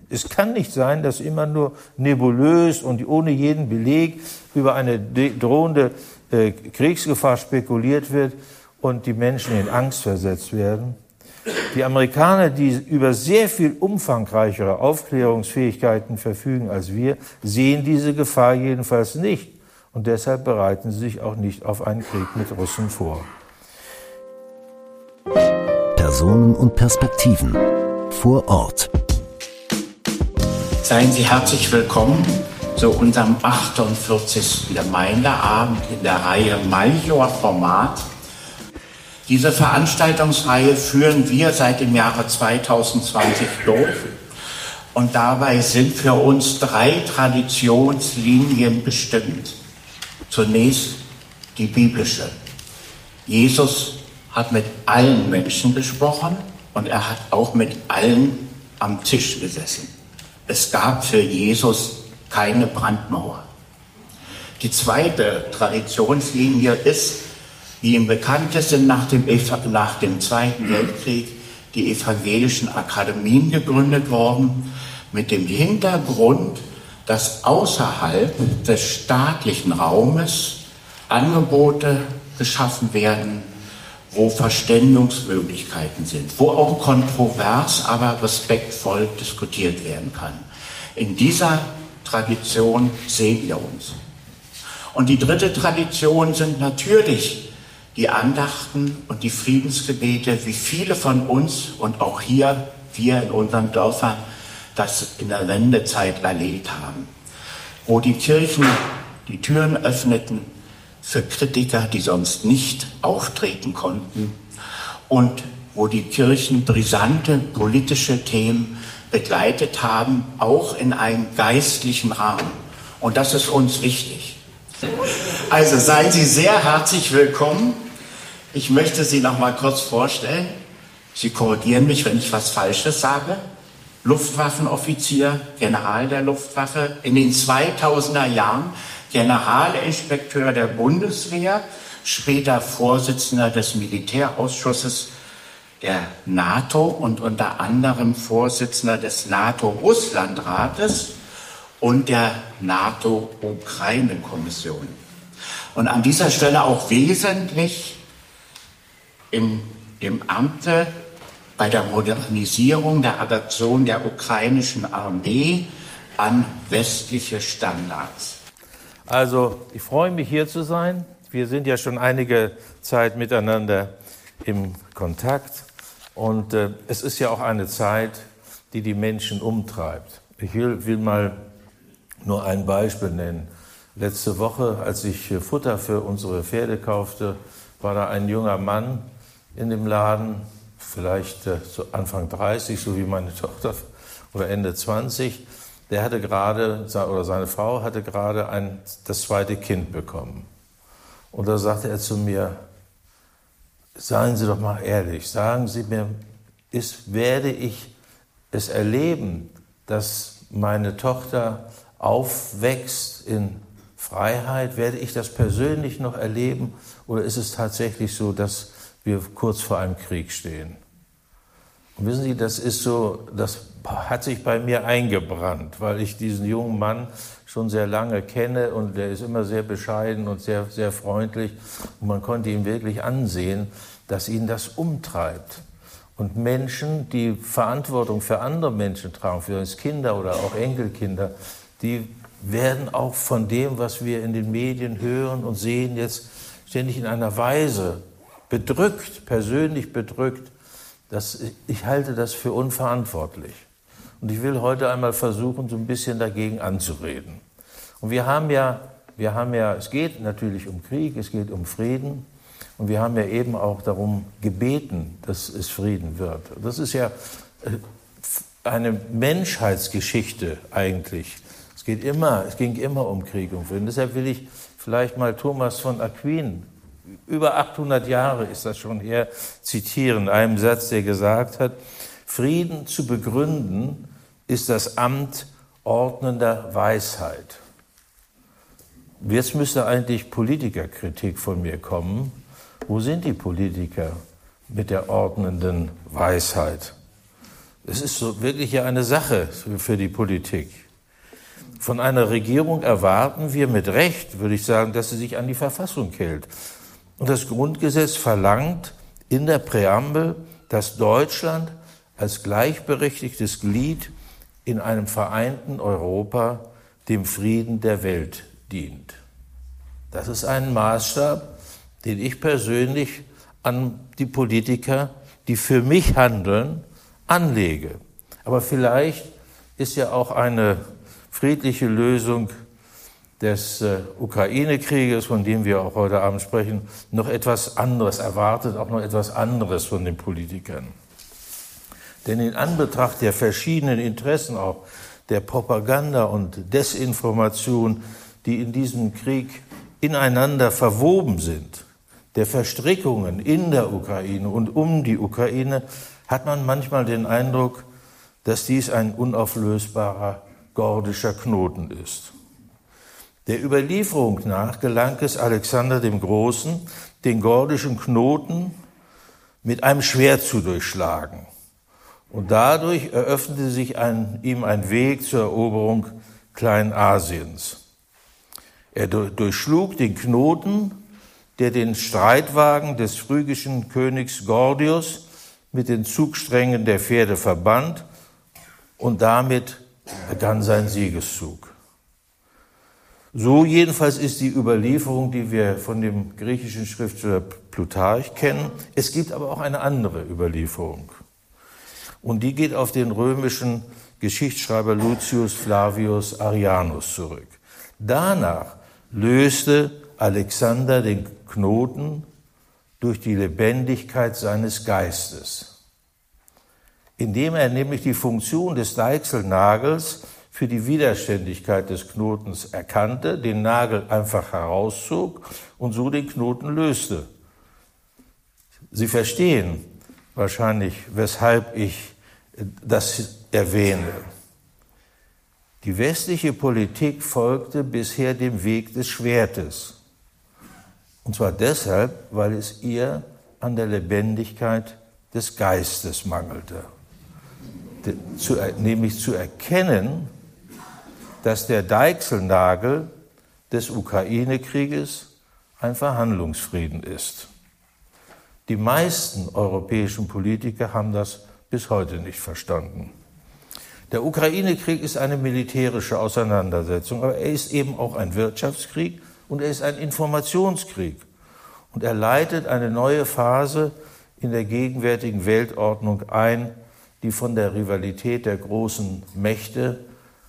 Es kann nicht sein, dass immer nur nebulös und ohne jeden Beleg über eine drohende Kriegsgefahr spekuliert wird und die Menschen in Angst versetzt werden. Die Amerikaner, die über sehr viel umfangreichere Aufklärungsfähigkeiten verfügen als wir, sehen diese Gefahr jedenfalls nicht. Und deshalb bereiten sie sich auch nicht auf einen Krieg mit Russen vor. Personen und Perspektiven vor Ort. Seien Sie herzlich willkommen zu unserem 48. Gemeindeabend in der Reihe Major-Format. Diese Veranstaltungsreihe führen wir seit dem Jahre 2020 durch. Und dabei sind für uns 3 Traditionslinien bestimmt. Zunächst die biblische. Jesus hat mit allen Menschen gesprochen und er hat auch mit allen am Tisch gesessen. Es gab für Jesus keine Brandmauer. Die zweite Traditionslinie ist, wie im Bekanntesten nach dem Zweiten Weltkrieg, die evangelischen Akademien gegründet worden, mit dem Hintergrund, dass außerhalb des staatlichen Raumes Angebote geschaffen werden, wo Verständigungsmöglichkeiten sind, wo auch kontrovers, aber respektvoll diskutiert werden kann. In dieser Tradition sehen wir uns. Und die dritte Tradition sind natürlich die Andachten und die Friedensgebete, wie viele von uns und auch hier, wir in unseren Dörfern, das in der Wendezeit erlebt haben, wo die Kirchen die Türen öffneten für Kritiker, die sonst nicht auftreten konnten, und wo die Kirchen brisante politische Themen begleitet haben, auch in einem geistlichen Rahmen. Und das ist uns wichtig. Also seien Sie sehr herzlich willkommen. Ich möchte Sie noch mal kurz vorstellen. Sie korrigieren mich, wenn ich was Falsches sage. Luftwaffenoffizier, General der Luftwaffe, in den 2000er Jahren Generalinspekteur der Bundeswehr, später Vorsitzender des Militärausschusses der NATO und unter anderem Vorsitzender des NATO-Russland-Rates und der NATO-Ukraine-Kommission. Und an dieser Stelle auch wesentlich im Amte bei der Modernisierung der Adaption der ukrainischen Armee an westliche Standards. Also, ich freue mich, hier zu sein. Wir sind ja schon einige Zeit miteinander im Kontakt. Und es ist ja auch eine Zeit, die die Menschen umtreibt. Ich will mal nur ein Beispiel nennen. Letzte Woche, als ich Futter für unsere Pferde kaufte, war da ein junger Mann in dem Laden, vielleicht so Anfang 30, so wie meine Tochter, oder Ende 20. Der hatte gerade, oder seine Frau hatte gerade das zweite Kind bekommen. Und da sagte er zu mir, seien Sie doch mal ehrlich, sagen Sie mir, werde ich es erleben, dass meine Tochter aufwächst in Freiheit? Werde ich das persönlich noch erleben? Oder ist es tatsächlich so, dass wir kurz vor einem Krieg stehen? Und wissen Sie, das hat sich bei mir eingebrannt, weil ich diesen jungen Mann schon sehr lange kenne und der ist immer sehr bescheiden und sehr, sehr freundlich. Und man konnte ihm wirklich ansehen, dass ihn das umtreibt. Und Menschen, die Verantwortung für andere Menschen tragen, für uns Kinder oder auch Enkelkinder, die werden auch von dem, was wir in den Medien hören und sehen, jetzt ständig in einer Weise bedrückt, persönlich bedrückt, ich halte das für unverantwortlich. Und ich will heute einmal versuchen, so ein bisschen dagegen anzureden. Und wir haben ja, es geht natürlich um Krieg, es geht um Frieden. Und wir haben ja eben auch darum gebeten, dass es Frieden wird. Das ist ja eine Menschheitsgeschichte eigentlich. Es ging immer um Krieg und Frieden. Deshalb will ich vielleicht mal Thomas von Aquin, über 800 Jahre ist das schon her, zitieren, einem Satz, der gesagt hat, Frieden zu begründen ist das Amt ordnender Weisheit. Jetzt müsste eigentlich Politikerkritik von mir kommen. Wo sind die Politiker mit der ordnenden Weisheit? Es ist so wirklich ja eine Sache für die Politik. Von einer Regierung erwarten wir mit Recht, würde ich sagen, dass sie sich an die Verfassung hält. Und das Grundgesetz verlangt in der Präambel, dass Deutschland als gleichberechtigtes Glied in einem vereinten Europa dem Frieden der Welt dient. Das ist ein Maßstab, den ich persönlich an die Politiker, die für mich handeln, anlege. Aber vielleicht ist ja auch eine friedliche Lösung des Ukraine-Krieges, von dem wir auch heute Abend sprechen, noch etwas anderes, erwartet auch noch etwas anderes von den Politikern. Denn in Anbetracht der verschiedenen Interessen, auch der Propaganda und Desinformation, die in diesem Krieg ineinander verwoben sind, der Verstrickungen in der Ukraine und um die Ukraine, hat man manchmal den Eindruck, dass dies ein unauflösbarer gordischer Knoten ist. Der Überlieferung nach gelang es Alexander dem Großen, den gordischen Knoten mit einem Schwert zu durchschlagen. Und dadurch eröffnete sich ihm ein Weg zur Eroberung Kleinasiens. Er durchschlug den Knoten, der den Streitwagen des phrygischen Königs Gordius mit den Zugsträngen der Pferde verband, und damit begann sein Siegeszug. So jedenfalls ist die Überlieferung, die wir von dem griechischen Schriftsteller Plutarch kennen. Es gibt aber auch eine andere Überlieferung. Und die geht auf den römischen Geschichtsschreiber Lucius Flavius Arrianus zurück. Danach löste Alexander den Knoten durch die Lebendigkeit seines Geistes, indem er nämlich die Funktion des Deichselnagels für die Widerständigkeit des Knotens erkannte, den Nagel einfach herauszog und so den Knoten löste. Sie verstehen wahrscheinlich, weshalb ich das erwähne. Die westliche Politik folgte bisher dem Weg des Schwertes. Und zwar deshalb, weil es ihr an der Lebendigkeit des Geistes mangelte. Nämlich zu erkennen, dass der Deichselnagel des Ukraine-Krieges ein Verhandlungsfrieden ist. Die meisten europäischen Politiker haben das bis heute nicht verstanden. Der Ukraine-Krieg ist eine militärische Auseinandersetzung, aber er ist eben auch ein Wirtschaftskrieg und er ist ein Informationskrieg. Und er leitet eine neue Phase in der gegenwärtigen Weltordnung ein, die von der Rivalität der großen Mächte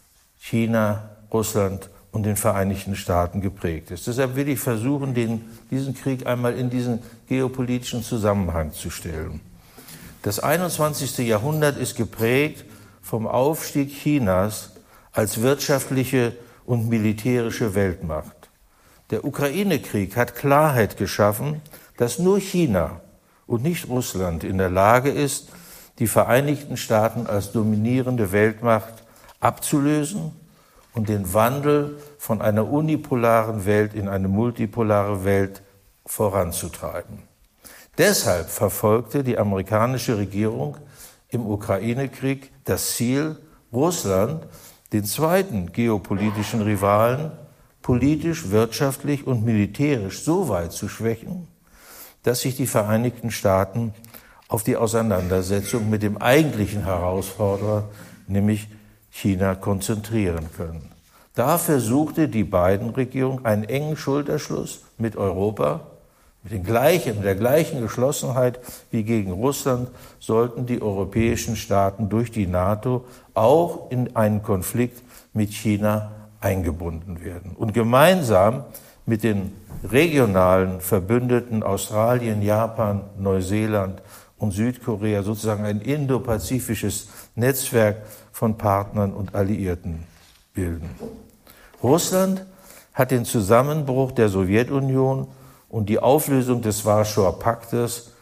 China, Russland und den Vereinigten Staaten geprägt ist. Deshalb will ich versuchen, diesen Krieg einmal in diesen geopolitischen Zusammenhang zu stellen. Das 21. Jahrhundert ist geprägt vom Aufstieg Chinas als wirtschaftliche und militärische Weltmacht. Der Ukraine-Krieg hat Klarheit geschaffen, dass nur China und nicht Russland in der Lage ist, die Vereinigten Staaten als dominierende Weltmacht abzulösen und den Wandel von einer unipolaren Welt in eine multipolare Welt voranzutreiben. Deshalb verfolgte die amerikanische Regierung im Ukraine-Krieg das Ziel, Russland, den zweiten geopolitischen Rivalen, politisch, wirtschaftlich und militärisch so weit zu schwächen, dass sich die Vereinigten Staaten auf die Auseinandersetzung mit dem eigentlichen Herausforderer, nämlich China, konzentrieren können. Dafür suchte die Biden-Regierung einen engen Schulterschluss mit Europa. Mit der gleichen Geschlossenheit wie gegen Russland sollten die europäischen Staaten durch die NATO auch in einen Konflikt mit China eingebunden werden. Und gemeinsam mit den regionalen Verbündeten Australien, Japan, Neuseeland und Südkorea sozusagen ein indopazifisches Netzwerk von Partnern und Alliierten bilden. Russland hat den Zusammenbruch der Sowjetunion und die Auflösung des Warschauer Paktes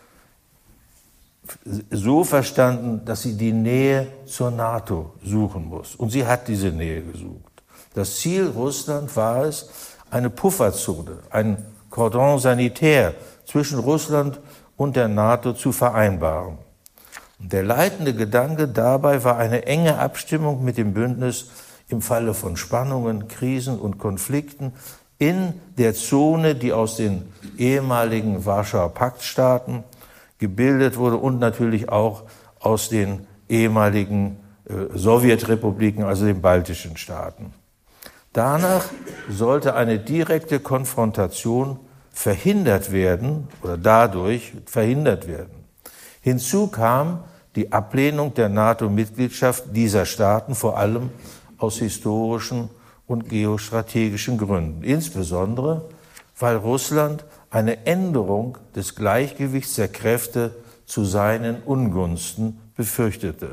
so verstanden, dass sie die Nähe zur NATO suchen muss. Und sie hat diese Nähe gesucht. Das Ziel Russland war es, eine Pufferzone, ein Cordon sanitaire zwischen Russland und der NATO zu vereinbaren. Der leitende Gedanke dabei war eine enge Abstimmung mit dem Bündnis im Falle von Spannungen, Krisen und Konflikten in der Zone, die aus den ehemaligen Warschauer Paktstaaten gebildet wurde und natürlich auch aus den ehemaligen Sowjetrepubliken, also den baltischen Staaten. Danach sollte eine direkte Konfrontation verhindert werden oder dadurch verhindert werden. Hinzu kam die Ablehnung der NATO-Mitgliedschaft dieser Staaten, vor allem aus historischen und geostrategischen Gründen. Insbesondere, weil Russland eine Änderung des Gleichgewichts der Kräfte zu seinen Ungunsten befürchtete.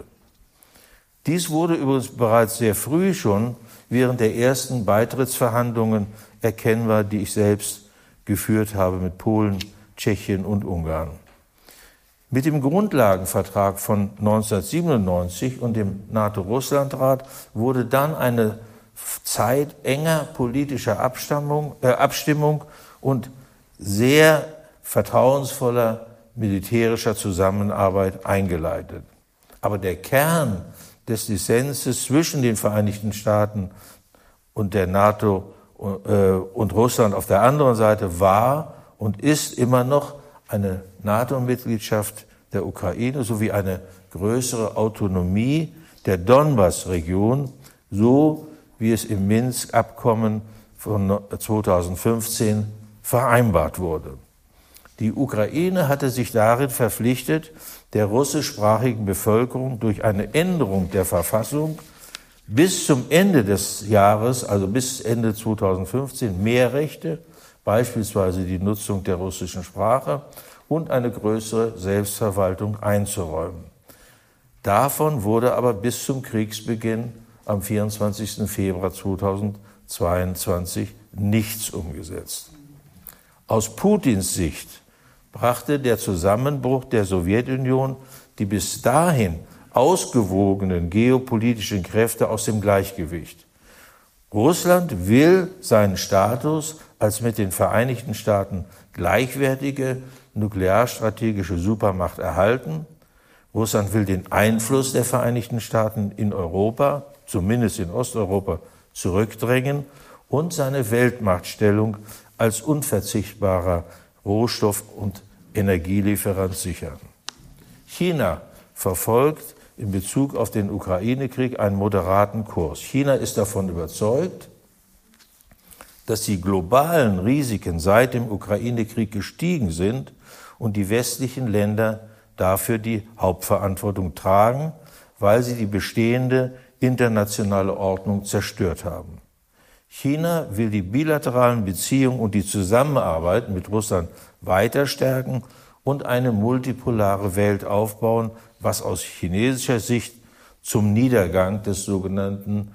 Dies wurde übrigens bereits sehr früh schon während der ersten Beitrittsverhandlungen erkennbar, die ich selbst geführt habe mit Polen, Tschechien und Ungarn. Mit dem Grundlagenvertrag von 1997 und dem NATO-Russland-Rat wurde dann eine Zeit enger politischer Abstimmung und sehr vertrauensvoller militärischer Zusammenarbeit eingeleitet. Aber der Kern des Dissenses zwischen den Vereinigten Staaten und der NATO und Russland auf der anderen Seite war und ist immer noch eine NATO-Mitgliedschaft der Ukraine sowie eine größere Autonomie der Donbass-Region, so wie es im Minsk-Abkommen von 2015 vereinbart wurde. Die Ukraine hatte sich darin verpflichtet, der russischsprachigen Bevölkerung durch eine Änderung der Verfassung bis zum Ende des Jahres, also bis Ende 2015, mehr Rechte, beispielsweise die Nutzung der russischen Sprache und eine größere Selbstverwaltung einzuräumen. Davon wurde aber bis zum Kriegsbeginn am 24. Februar 2022 nichts umgesetzt. Aus Putins Sicht brachte der Zusammenbruch der Sowjetunion die bis dahin ausgewogenen geopolitischen Kräfte aus dem Gleichgewicht. Russland will seinen Status als mit den Vereinigten Staaten gleichwertige nuklearstrategische Supermacht erhalten. Russland will den Einfluss der Vereinigten Staaten in Europa, zumindest in Osteuropa, zurückdrängen und seine Weltmachtstellung als unverzichtbarer Rohstoff- und Energielieferant sichern. China verfolgt in Bezug auf den Ukraine-Krieg einen moderaten Kurs. China ist davon überzeugt, dass die globalen Risiken seit dem Ukraine-Krieg gestiegen sind und die westlichen Länder dafür die Hauptverantwortung tragen, weil sie die bestehende internationale Ordnung zerstört haben. China will die bilateralen Beziehungen und die Zusammenarbeit mit Russland weiter stärken und eine multipolare Welt aufbauen, was aus chinesischer Sicht zum Niedergang der sogenannten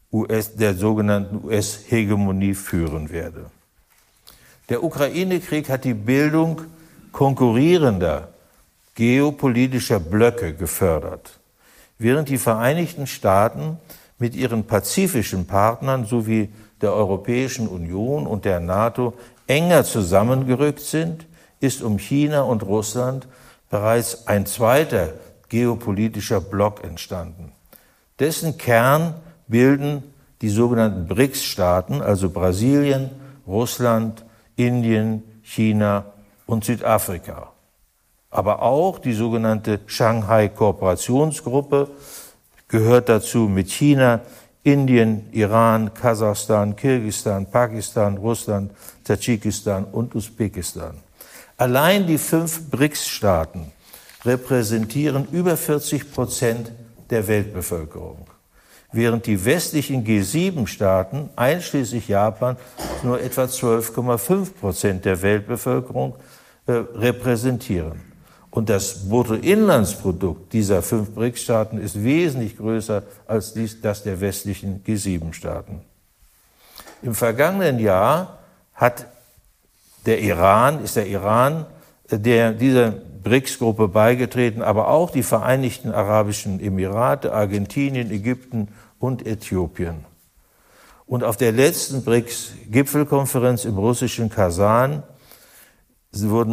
US-Hegemonie führen werde. Der Ukraine-Krieg hat die Bildung konkurrierender geopolitischer Blöcke gefördert, während die Vereinigten Staaten mit ihren pazifischen Partnern sowie der Europäischen Union und der NATO enger zusammengerückt sind, ist um China und Russland bereits ein zweiter geopolitischer Block entstanden. Dessen Kern bilden die sogenannten BRICS-Staaten, also Brasilien, Russland, Indien, China und Südafrika. Aber auch die sogenannte Shanghai-Kooperationsgruppe gehört dazu mit China, Indien, Iran, Kasachstan, Kirgisistan, Pakistan, Russland, Tadschikistan und Usbekistan. Allein die 5 BRICS-Staaten repräsentieren über 40% der Weltbevölkerung, während die westlichen G7-Staaten, einschließlich Japan, nur etwa 12,5% der Weltbevölkerung repräsentieren. Und das Bruttoinlandsprodukt dieser 5 BRICS-Staaten ist wesentlich größer als das der westlichen G7-Staaten. Im vergangenen Jahr ist der Iran dieser BRICS-Gruppe beigetreten, aber auch die Vereinigten Arabischen Emirate, Argentinien, Ägypten und Äthiopien. Und auf der letzten BRICS-Gipfelkonferenz im russischen Kasan wurden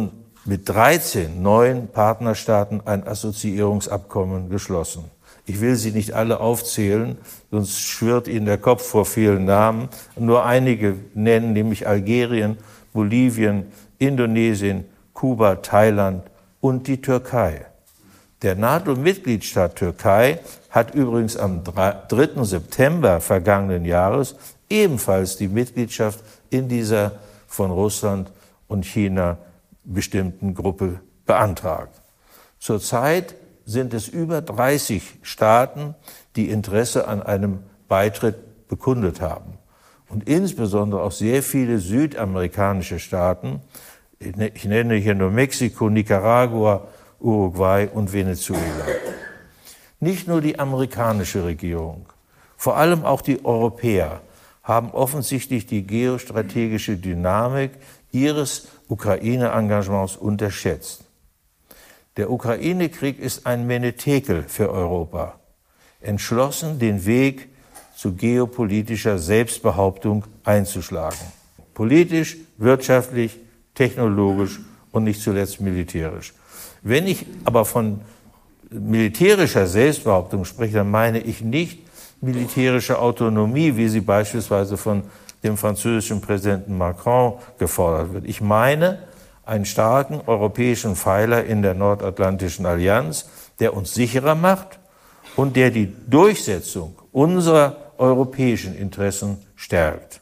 mit 13 neuen Partnerstaaten ein Assoziierungsabkommen geschlossen. Ich will sie nicht alle aufzählen, sonst schwirrt Ihnen der Kopf vor vielen Namen. Nur einige nennen, nämlich Algerien, Bolivien, Indonesien, Kuba, Thailand und die Türkei. Der NATO-Mitgliedstaat Türkei hat übrigens am 3. September vergangenen Jahres ebenfalls die Mitgliedschaft in dieser von Russland und China bestimmten Gruppe beantragt. Zurzeit sind es über 30 Staaten, die Interesse an einem Beitritt bekundet haben. Und insbesondere auch sehr viele südamerikanische Staaten, ich nenne hier nur Mexiko, Nicaragua, Uruguay und Venezuela. Nicht nur die amerikanische Regierung, vor allem auch die Europäer haben offensichtlich die geostrategische Dynamik ihres Ukraine-Engagements unterschätzt. Der Ukraine-Krieg ist ein Menetekel für Europa, entschlossen, den Weg zu geopolitischer Selbstbehauptung einzuschlagen. Politisch, wirtschaftlich, technologisch und nicht zuletzt militärisch. Wenn ich aber von militärischer Selbstbehauptung spreche, dann meine ich nicht militärische Autonomie, wie sie beispielsweise von dem französischen Präsidenten Macron gefordert wird. Ich meine einen starken europäischen Pfeiler in der Nordatlantischen Allianz, der uns sicherer macht und der die Durchsetzung unserer europäischen Interessen stärkt.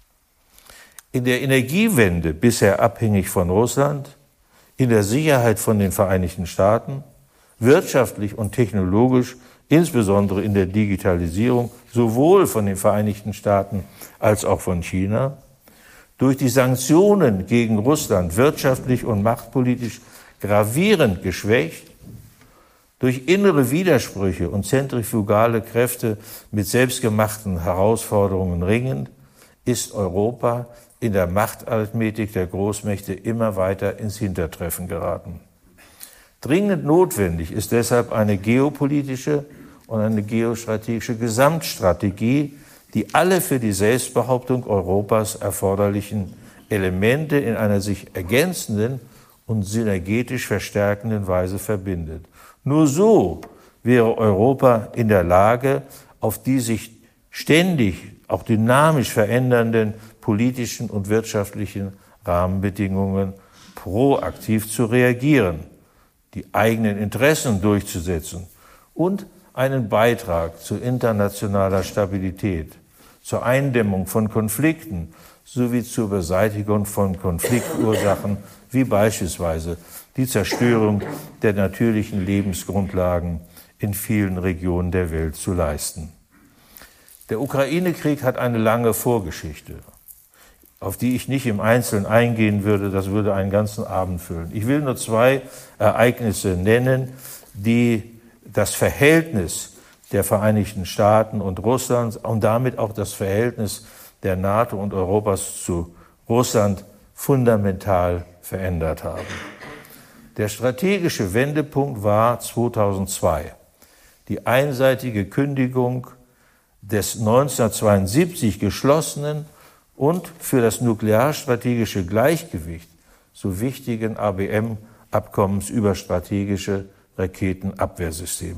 In der Energiewende bisher abhängig von Russland, in der Sicherheit von den Vereinigten Staaten, wirtschaftlich und technologisch, insbesondere in der Digitalisierung, sowohl von den Vereinigten Staaten als auch von China, durch die Sanktionen gegen Russland wirtschaftlich und machtpolitisch gravierend geschwächt, durch innere Widersprüche und zentrifugale Kräfte mit selbstgemachten Herausforderungen ringend, ist Europa in der Machtarithmetik der Großmächte immer weiter ins Hintertreffen geraten. Dringend notwendig ist deshalb eine geopolitische und eine geostrategische Gesamtstrategie, die alle für die Selbstbehauptung Europas erforderlichen Elemente in einer sich ergänzenden und synergetisch verstärkenden Weise verbindet. Nur so wäre Europa in der Lage, auf die sich ständig, auch dynamisch verändernden politischen und wirtschaftlichen Rahmenbedingungen proaktiv zu reagieren, die eigenen Interessen durchzusetzen und einen Beitrag zu internationaler Stabilität, zur Eindämmung von Konflikten sowie zur Beseitigung von Konfliktursachen wie beispielsweise die Zerstörung der natürlichen Lebensgrundlagen in vielen Regionen der Welt zu leisten. Der Ukraine-Krieg hat eine lange Vorgeschichte, auf die ich nicht im Einzelnen eingehen würde, das würde einen ganzen Abend füllen. Ich will nur 2 Ereignisse nennen, die das Verhältnis der Vereinigten Staaten und Russlands und damit auch das Verhältnis der NATO und Europas zu Russland fundamental verändert haben. Der strategische Wendepunkt war 2002. Die einseitige Kündigung des 1972 geschlossenen und für das nuklearstrategische Gleichgewicht so wichtigen ABM-Abkommens über strategische Raketenabwehrsysteme.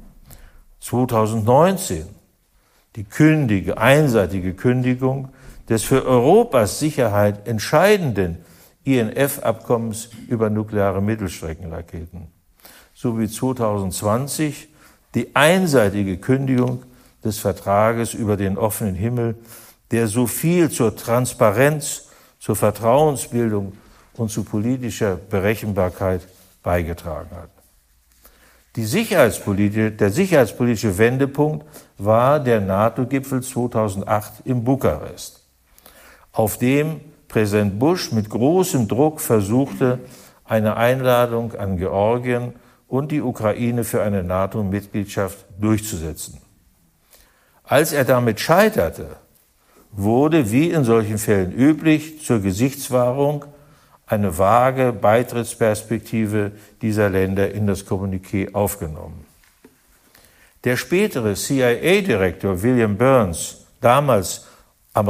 2019 die einseitige Kündigung des für Europas Sicherheit entscheidenden INF-Abkommens über nukleare Mittelstreckenraketen, sowie 2020 die einseitige Kündigung des Vertrages über den offenen Himmel, der so viel zur Transparenz, zur Vertrauensbildung und zu politischer Berechenbarkeit beigetragen hat. Der sicherheitspolitische Wendepunkt war der NATO-Gipfel 2008 in Bukarest, auf dem Präsident Bush mit großem Druck versuchte, eine Einladung an Georgien und die Ukraine für eine NATO-Mitgliedschaft durchzusetzen. Als er damit scheiterte, wurde, wie in solchen Fällen üblich, zur Gesichtswahrung eine vage Beitrittsperspektive dieser Länder in das Kommuniqué aufgenommen. Der spätere CIA-Direktor William Burns, damals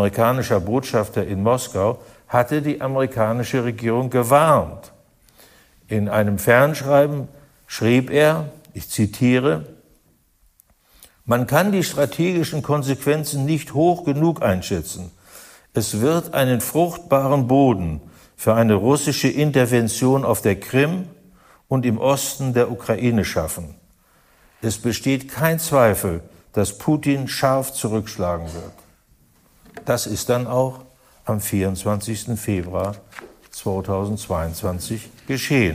amerikanischer Botschafter in Moskau, hatte die amerikanische Regierung gewarnt. In einem Fernschreiben schrieb er, ich zitiere: Man kann die strategischen Konsequenzen nicht hoch genug einschätzen. Es wird einen fruchtbaren Boden für eine russische Intervention auf der Krim und im Osten der Ukraine schaffen. Es besteht kein Zweifel, dass Putin scharf zurückschlagen wird. Das ist dann auch am 24. Februar 2022 geschehen.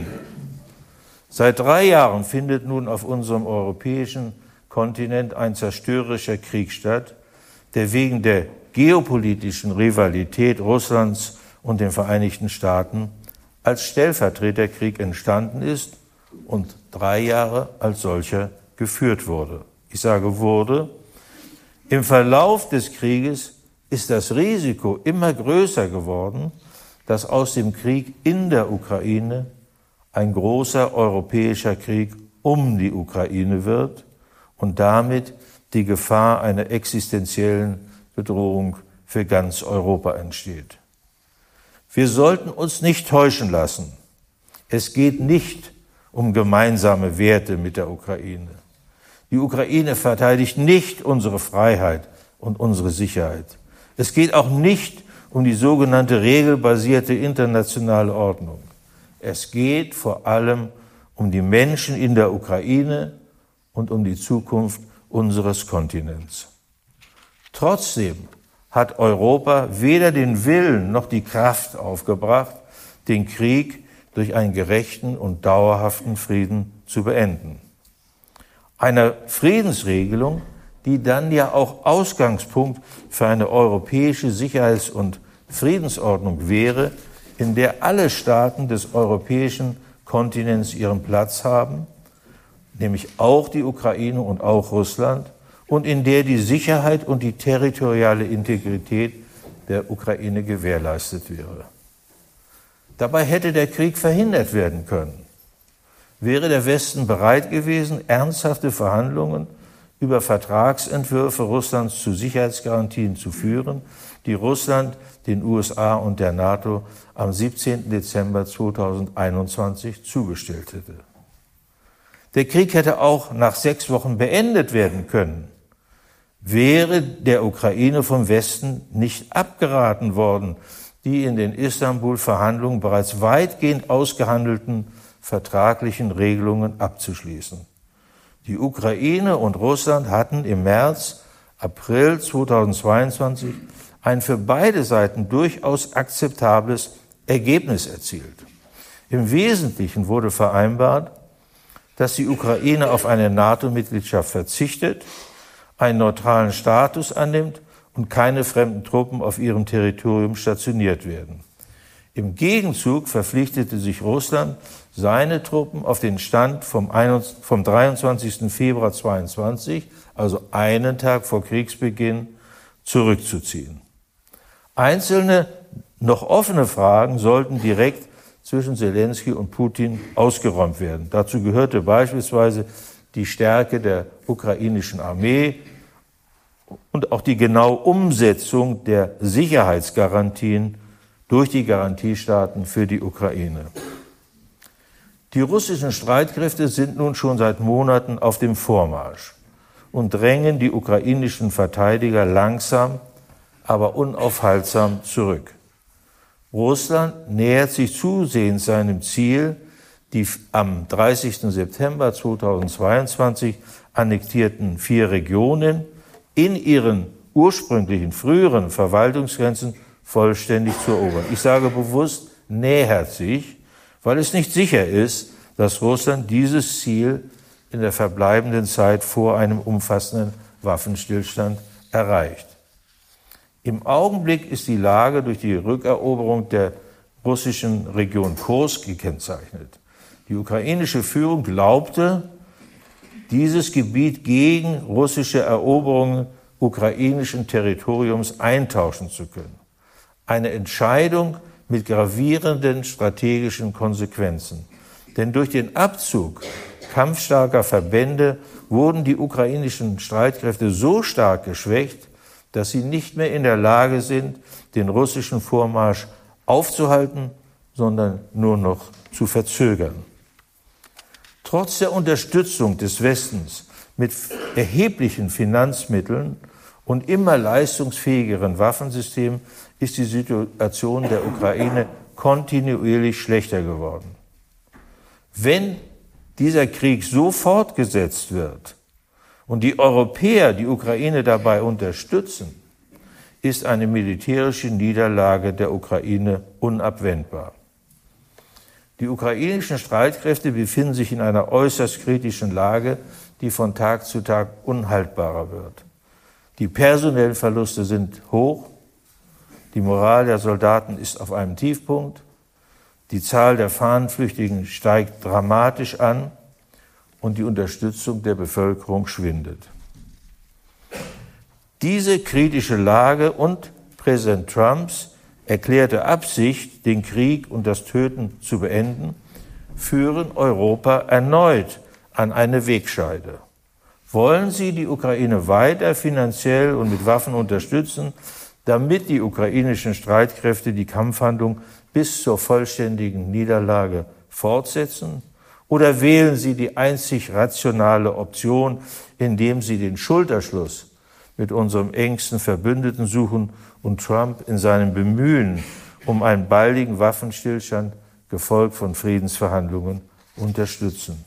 Seit 3 Jahren findet nun auf unserem europäischen Kontinent ein zerstörerischer Krieg statt, der wegen der geopolitischen Rivalität Russlands und den Vereinigten Staaten als Stellvertreterkrieg entstanden ist und 3 Jahre als solcher geführt wurde. Ich sage wurde. Im Verlauf des Krieges ist das Risiko immer größer geworden, dass aus dem Krieg in der Ukraine ein großer europäischer Krieg um die Ukraine wird und damit die Gefahr einer existenziellen Bedrohung für ganz Europa entsteht. Wir sollten uns nicht täuschen lassen. Es geht nicht um gemeinsame Werte mit der Ukraine. Die Ukraine verteidigt nicht unsere Freiheit und unsere Sicherheit. Es geht auch nicht um die sogenannte regelbasierte internationale Ordnung. Es geht vor allem um die Menschen in der Ukraine und um die Zukunft unseres Kontinents. Trotzdem hat Europa weder den Willen noch die Kraft aufgebracht, den Krieg durch einen gerechten und dauerhaften Frieden zu beenden. Einer Friedensregelung, die dann ja auch Ausgangspunkt für eine europäische Sicherheits- und Friedensordnung wäre, in der alle Staaten des europäischen Kontinents ihren Platz haben, nämlich auch die Ukraine und auch Russland, und in der die Sicherheit und die territoriale Integrität der Ukraine gewährleistet wäre. Dabei hätte der Krieg verhindert werden können. Wäre der Westen bereit gewesen, ernsthafte Verhandlungen über Vertragsentwürfe Russlands zu Sicherheitsgarantien zu führen, die Russland den USA und der NATO am 17. Dezember 2021 zugestellt hätte. Der Krieg hätte auch nach 6 Wochen beendet werden können, wäre der Ukraine vom Westen nicht abgeraten worden, die in den Istanbul-Verhandlungen bereits weitgehend ausgehandelten vertraglichen Regelungen abzuschließen. Die Ukraine und Russland hatten im März, April 2022 ein für beide Seiten durchaus akzeptables Ergebnis erzielt. Im Wesentlichen wurde vereinbart, dass die Ukraine auf eine NATO-Mitgliedschaft verzichtet, einen neutralen Status annimmt und keine fremden Truppen auf ihrem Territorium stationiert werden. Im Gegenzug verpflichtete sich Russland, seine Truppen auf den Stand vom 23. Februar 2022, also einen Tag vor Kriegsbeginn, zurückzuziehen. Einzelne noch offene Fragen sollten direkt zwischen Zelensky und Putin ausgeräumt werden. Dazu gehörte beispielsweise die Stärke der ukrainischen Armee und auch die genaue Umsetzung der Sicherheitsgarantien durch die Garantiestaaten für die Ukraine. Die russischen Streitkräfte sind nun schon seit Monaten auf dem Vormarsch und drängen die ukrainischen Verteidiger langsam, aber unaufhaltsam zurück. Russland nähert sich zusehends seinem Ziel, die am 30. September 2022 annektierten 4 Regionen in ihren ursprünglichen früheren Verwaltungsgrenzen vollständig zu erobern. Ich sage bewusst, nähert sich, weil es nicht sicher ist, dass Russland dieses Ziel in der verbleibenden Zeit vor einem umfassenden Waffenstillstand erreicht. Im Augenblick ist die Lage durch die Rückeroberung der russischen Region Kursk gekennzeichnet. Die ukrainische Führung glaubte, dieses Gebiet gegen russische Eroberungen ukrainischen Territoriums eintauschen zu können. Eine Entscheidung mit gravierenden strategischen Konsequenzen. Denn durch den Abzug kampfstarker Verbände wurden die ukrainischen Streitkräfte so stark geschwächt, dass sie nicht mehr in der Lage sind, den russischen Vormarsch aufzuhalten, sondern nur noch zu verzögern. Trotz der Unterstützung des Westens mit erheblichen Finanzmitteln und immer leistungsfähigeren Waffensystemen ist die Situation der Ukraine kontinuierlich schlechter geworden. Wenn dieser Krieg so fortgesetzt wird und die Europäer die Ukraine dabei unterstützen, ist eine militärische Niederlage der Ukraine unabwendbar. Die ukrainischen Streitkräfte befinden sich in einer äußerst kritischen Lage, die von Tag zu Tag unhaltbarer wird. Die personellen Verluste sind hoch, die Moral der Soldaten ist auf einem Tiefpunkt, die Zahl der Fahnenflüchtigen steigt dramatisch an und die Unterstützung der Bevölkerung schwindet. Diese kritische Lage und Präsident Trumps erklärte Absicht, den Krieg und das Töten zu beenden, führen Europa erneut an eine Wegscheide. Wollen Sie die Ukraine weiter finanziell und mit Waffen unterstützen, damit die ukrainischen Streitkräfte die Kampfhandlung bis zur vollständigen Niederlage fortsetzen? Oder wählen Sie die einzig rationale Option, indem Sie den Schulterschluss mit unserem engsten Verbündeten suchen und Trump in seinem Bemühen um einen baldigen Waffenstillstand, gefolgt von Friedensverhandlungen, unterstützen?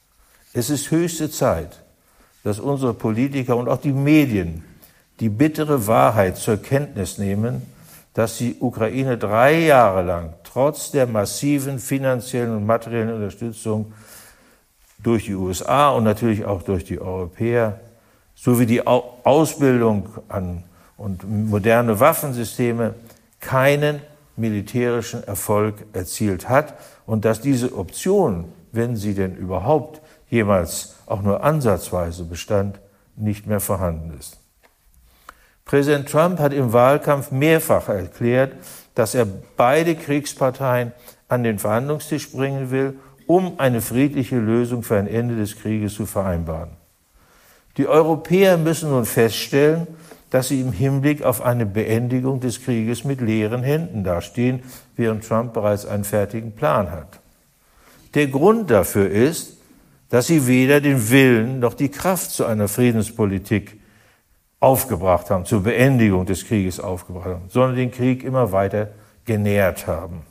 Es ist höchste Zeit, dass unsere Politiker und auch die Medien die bittere Wahrheit zur Kenntnis nehmen, dass die Ukraine 3 Jahre lang trotz der massiven finanziellen und materiellen Unterstützung durch die USA und natürlich auch durch die Europäer sowie die Ausbildung und moderne Waffensysteme keinen militärischen Erfolg erzielt hat und dass diese Option, wenn sie denn überhaupt jemals auch nur ansatzweise bestand, nicht mehr vorhanden ist. Präsident Trump hat im Wahlkampf mehrfach erklärt, dass er beide Kriegsparteien an den Verhandlungstisch bringen will, um eine friedliche Lösung für ein Ende des Krieges zu vereinbaren. Die Europäer müssen nun feststellen, dass sie im Hinblick auf eine Beendigung des Krieges mit leeren Händen dastehen, während Trump bereits einen fertigen Plan hat. Der Grund dafür ist, dass sie weder den Willen noch die Kraft zu einer Friedenspolitik aufgebracht haben, zur Beendigung des Krieges aufgebracht haben, sondern den Krieg immer weiter genährt haben.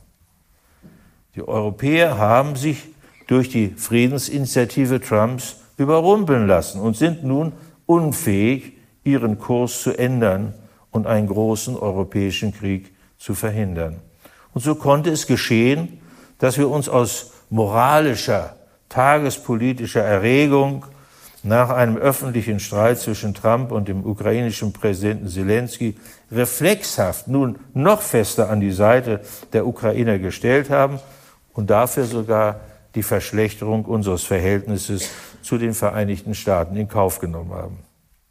Die Europäer haben sich durch die Friedensinitiative Trumps überrumpeln lassen und sind nun unfähig, ihren Kurs zu ändern und einen großen europäischen Krieg zu verhindern. Und so konnte es geschehen, dass wir uns aus moralischer, tagespolitischer Erregung nach einem öffentlichen Streit zwischen Trump und dem ukrainischen Präsidenten Zelensky reflexhaft nun noch fester an die Seite der Ukrainer gestellt haben und dafür sogar die Verschlechterung unseres Verhältnisses zu den Vereinigten Staaten in Kauf genommen haben.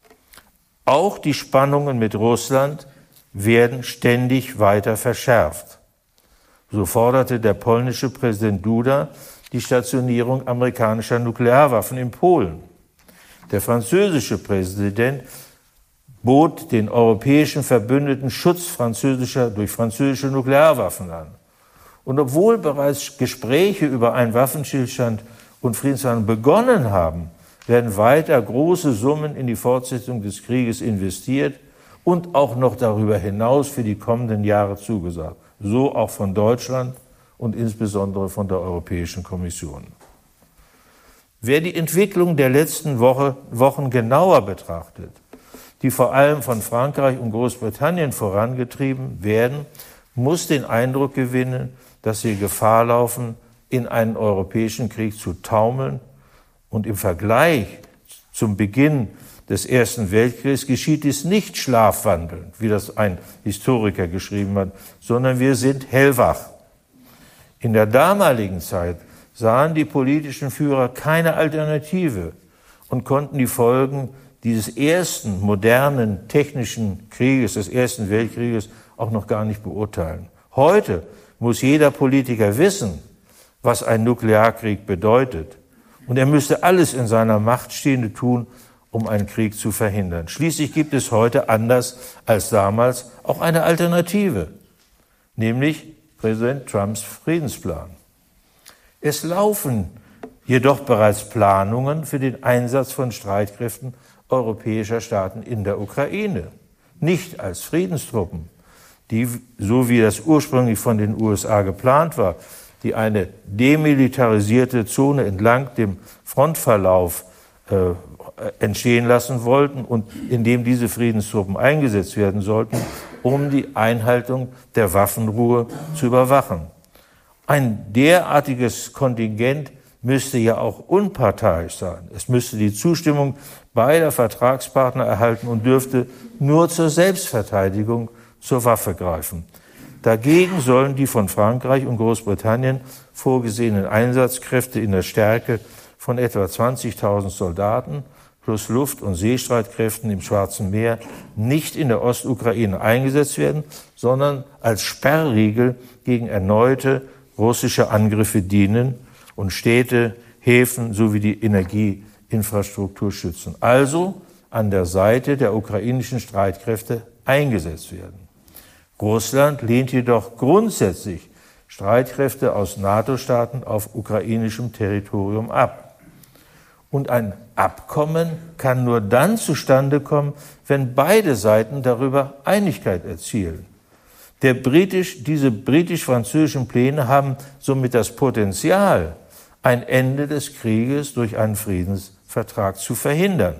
Auch die Spannungen mit Russland werden ständig weiter verschärft. So forderte der polnische Präsident Duda die Stationierung amerikanischer Nuklearwaffen in Polen. Der französische Präsident bot den europäischen Verbündeten Schutz durch französische Nuklearwaffen an. Und obwohl bereits Gespräche über einen Waffenstillstand und Friedensverhandlungen begonnen haben, werden weiter große Summen in die Fortsetzung des Krieges investiert und auch noch darüber hinaus für die kommenden Jahre zugesagt. So auch von Deutschland und insbesondere von der Europäischen Kommission. Wer die Entwicklung der letzten Wochen genauer betrachtet, die vor allem von Frankreich und Großbritannien vorangetrieben werden, muss den Eindruck gewinnen, dass wir Gefahr laufen, in einen europäischen Krieg zu taumeln. Und im Vergleich zum Beginn des Ersten Weltkriegs geschieht dies nicht schlafwandelnd, wie das ein Historiker geschrieben hat, sondern wir sind hellwach. In der damaligen Zeit sahen die politischen Führer keine Alternative und konnten die Folgen dieses ersten modernen technischen Krieges, des Ersten Weltkrieges, auch noch gar nicht beurteilen. Heute muss jeder Politiker wissen, was ein Nuklearkrieg bedeutet. Und er müsste alles in seiner Macht Stehende tun, um einen Krieg zu verhindern. Schließlich gibt es heute, anders als damals, auch eine Alternative, nämlich Präsident Trumps Friedensplan. Es laufen jedoch bereits Planungen für den Einsatz von Streitkräften europäischer Staaten in der Ukraine. Nicht als Friedenstruppen, die, so wie das ursprünglich von den USA geplant war, die eine demilitarisierte Zone entlang dem Frontverlauf entstehen lassen wollten und in dem diese Friedenstruppen eingesetzt werden sollten, um die Einhaltung der Waffenruhe zu überwachen. Ein derartiges Kontingent müsste ja auch unparteiisch sein. Es müsste die Zustimmung beider Vertragspartner erhalten und dürfte nur zur Selbstverteidigung zur Waffe greifen. Dagegen sollen die von Frankreich und Großbritannien vorgesehenen Einsatzkräfte in der Stärke von etwa 20.000 Soldaten plus Luft- und Seestreitkräften im Schwarzen Meer nicht in der Ostukraine eingesetzt werden, sondern als Sperrriegel gegen erneute russische Angriffe dienen und Städte, Häfen sowie die Energieinfrastruktur schützen. Also an der Seite der ukrainischen Streitkräfte eingesetzt werden. Russland lehnt jedoch grundsätzlich Streitkräfte aus NATO-Staaten auf ukrainischem Territorium ab. Und ein Abkommen kann nur dann zustande kommen, wenn beide Seiten darüber Einigkeit erzielen. Diese britisch-französischen Pläne haben somit das Potenzial, ein Ende des Krieges durch einen Friedensvertrag zu verhindern.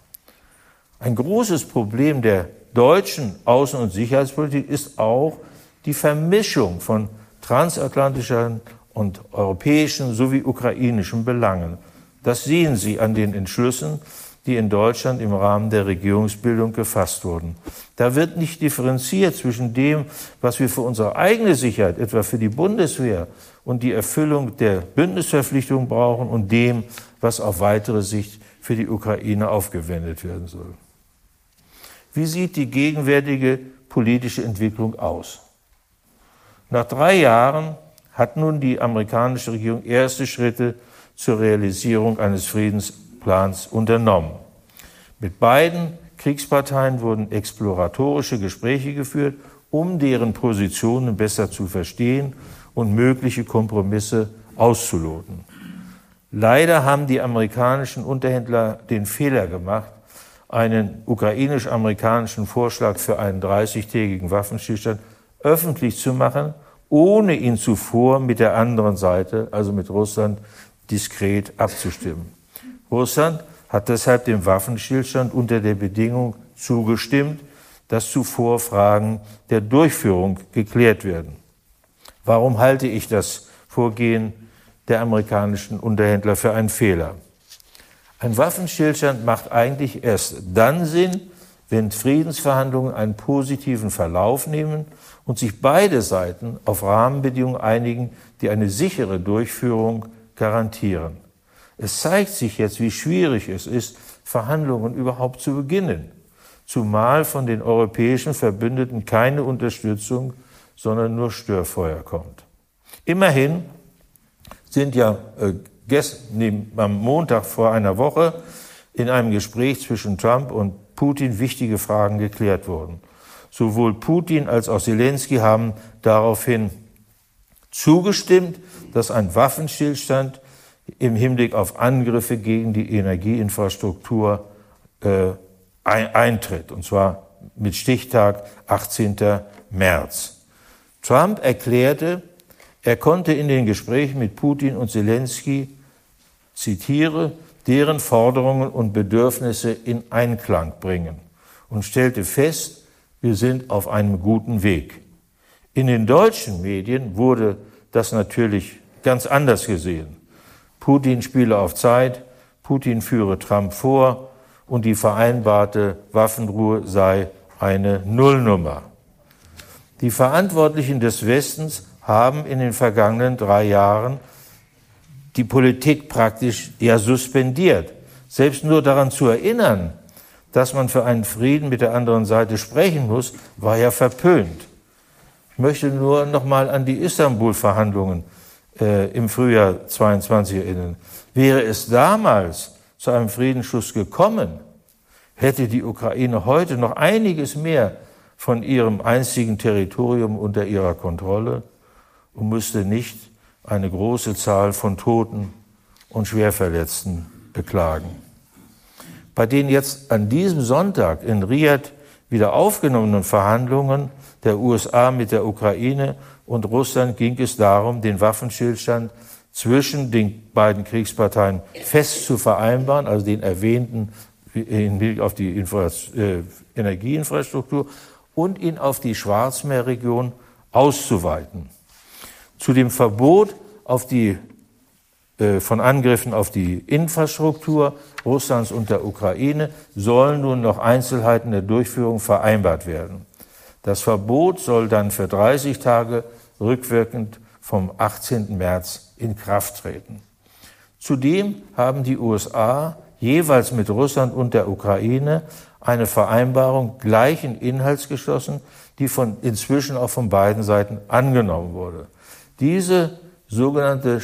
Ein großes Problem der deutschen Außen- und Sicherheitspolitik ist auch die Vermischung von transatlantischen und europäischen sowie ukrainischen Belangen. Das sehen Sie an den Entschlüssen, die in Deutschland im Rahmen der Regierungsbildung gefasst wurden. Da wird nicht differenziert zwischen dem, was wir für unsere eigene Sicherheit, etwa für die Bundeswehr und die Erfüllung der Bündnisverpflichtungen brauchen, und dem, was auf weitere Sicht für die Ukraine aufgewendet werden soll. Wie sieht die gegenwärtige politische Entwicklung aus? Nach 3 Jahren hat nun die amerikanische Regierung erste Schritte zur Realisierung eines Friedensplans unternommen. Mit beiden Kriegsparteien wurden exploratorische Gespräche geführt, um deren Positionen besser zu verstehen und mögliche Kompromisse auszuloten. Leider haben die amerikanischen Unterhändler den Fehler gemacht, einen ukrainisch-amerikanischen Vorschlag für einen 30-tägigen Waffenstillstand öffentlich zu machen, ohne ihn zuvor mit der anderen Seite, also mit Russland, diskret abzustimmen. Russland hat deshalb dem Waffenstillstand unter der Bedingung zugestimmt, dass zuvor Fragen der Durchführung geklärt werden. Warum halte ich das Vorgehen der amerikanischen Unterhändler für einen Fehler? Ein Waffenstillstand macht eigentlich erst dann Sinn, wenn Friedensverhandlungen einen positiven Verlauf nehmen und sich beide Seiten auf Rahmenbedingungen einigen, die eine sichere Durchführung garantieren. Es zeigt sich jetzt, wie schwierig es ist, Verhandlungen überhaupt zu beginnen, zumal von den europäischen Verbündeten keine Unterstützung, sondern nur Störfeuer kommt. Immerhin sind ja am Montag vor einer Woche in einem Gespräch zwischen Trump und Putin wichtige Fragen geklärt worden. Sowohl Putin als auch Zelensky haben daraufhin zugestimmt, dass ein Waffenstillstand im Hinblick auf Angriffe gegen die Energieinfrastruktur eintritt, und zwar mit Stichtag 18. März. Trump erklärte, er konnte in den Gesprächen mit Putin und Zelensky, zitiere, deren Forderungen und Bedürfnisse in Einklang bringen und stellte fest, wir sind auf einem guten Weg. In den deutschen Medien wurde das natürlich ganz anders gesehen. Putin spiele auf Zeit, Putin führe Trump vor und die vereinbarte Waffenruhe sei eine Nullnummer. Die Verantwortlichen des Westens haben in den vergangenen 3 Jahren die Politik praktisch ja suspendiert. Selbst nur daran zu erinnern, dass man für einen Frieden mit der anderen Seite sprechen muss, war ja verpönt. Ich möchte nur noch mal an die Istanbul-Verhandlungen im Frühjahr 22 erinnern. Wäre es damals zu einem Friedensschluss gekommen, hätte die Ukraine heute noch einiges mehr von ihrem einstigen Territorium unter ihrer Kontrolle und müsste nicht eine große Zahl von Toten und Schwerverletzten beklagen. Bei den jetzt an diesem Sonntag in Riad wieder aufgenommenen Verhandlungen der USA mit der Ukraine und Russland ging es darum, den Waffenstillstand zwischen den beiden Kriegsparteien fest zu vereinbaren, also den erwähnten Hinblick auf die Energieinfrastruktur und ihn auf die Schwarzmeerregion auszuweiten. Zu dem Verbot von Angriffen auf die Infrastruktur Russlands und der Ukraine sollen nun noch Einzelheiten der Durchführung vereinbart werden. Das Verbot soll dann für 30 Tage rückwirkend vom 18. März in Kraft treten. Zudem haben die USA jeweils mit Russland und der Ukraine eine Vereinbarung gleichen Inhalts geschlossen, die inzwischen auch von beiden Seiten angenommen wurde. Diese sogenannte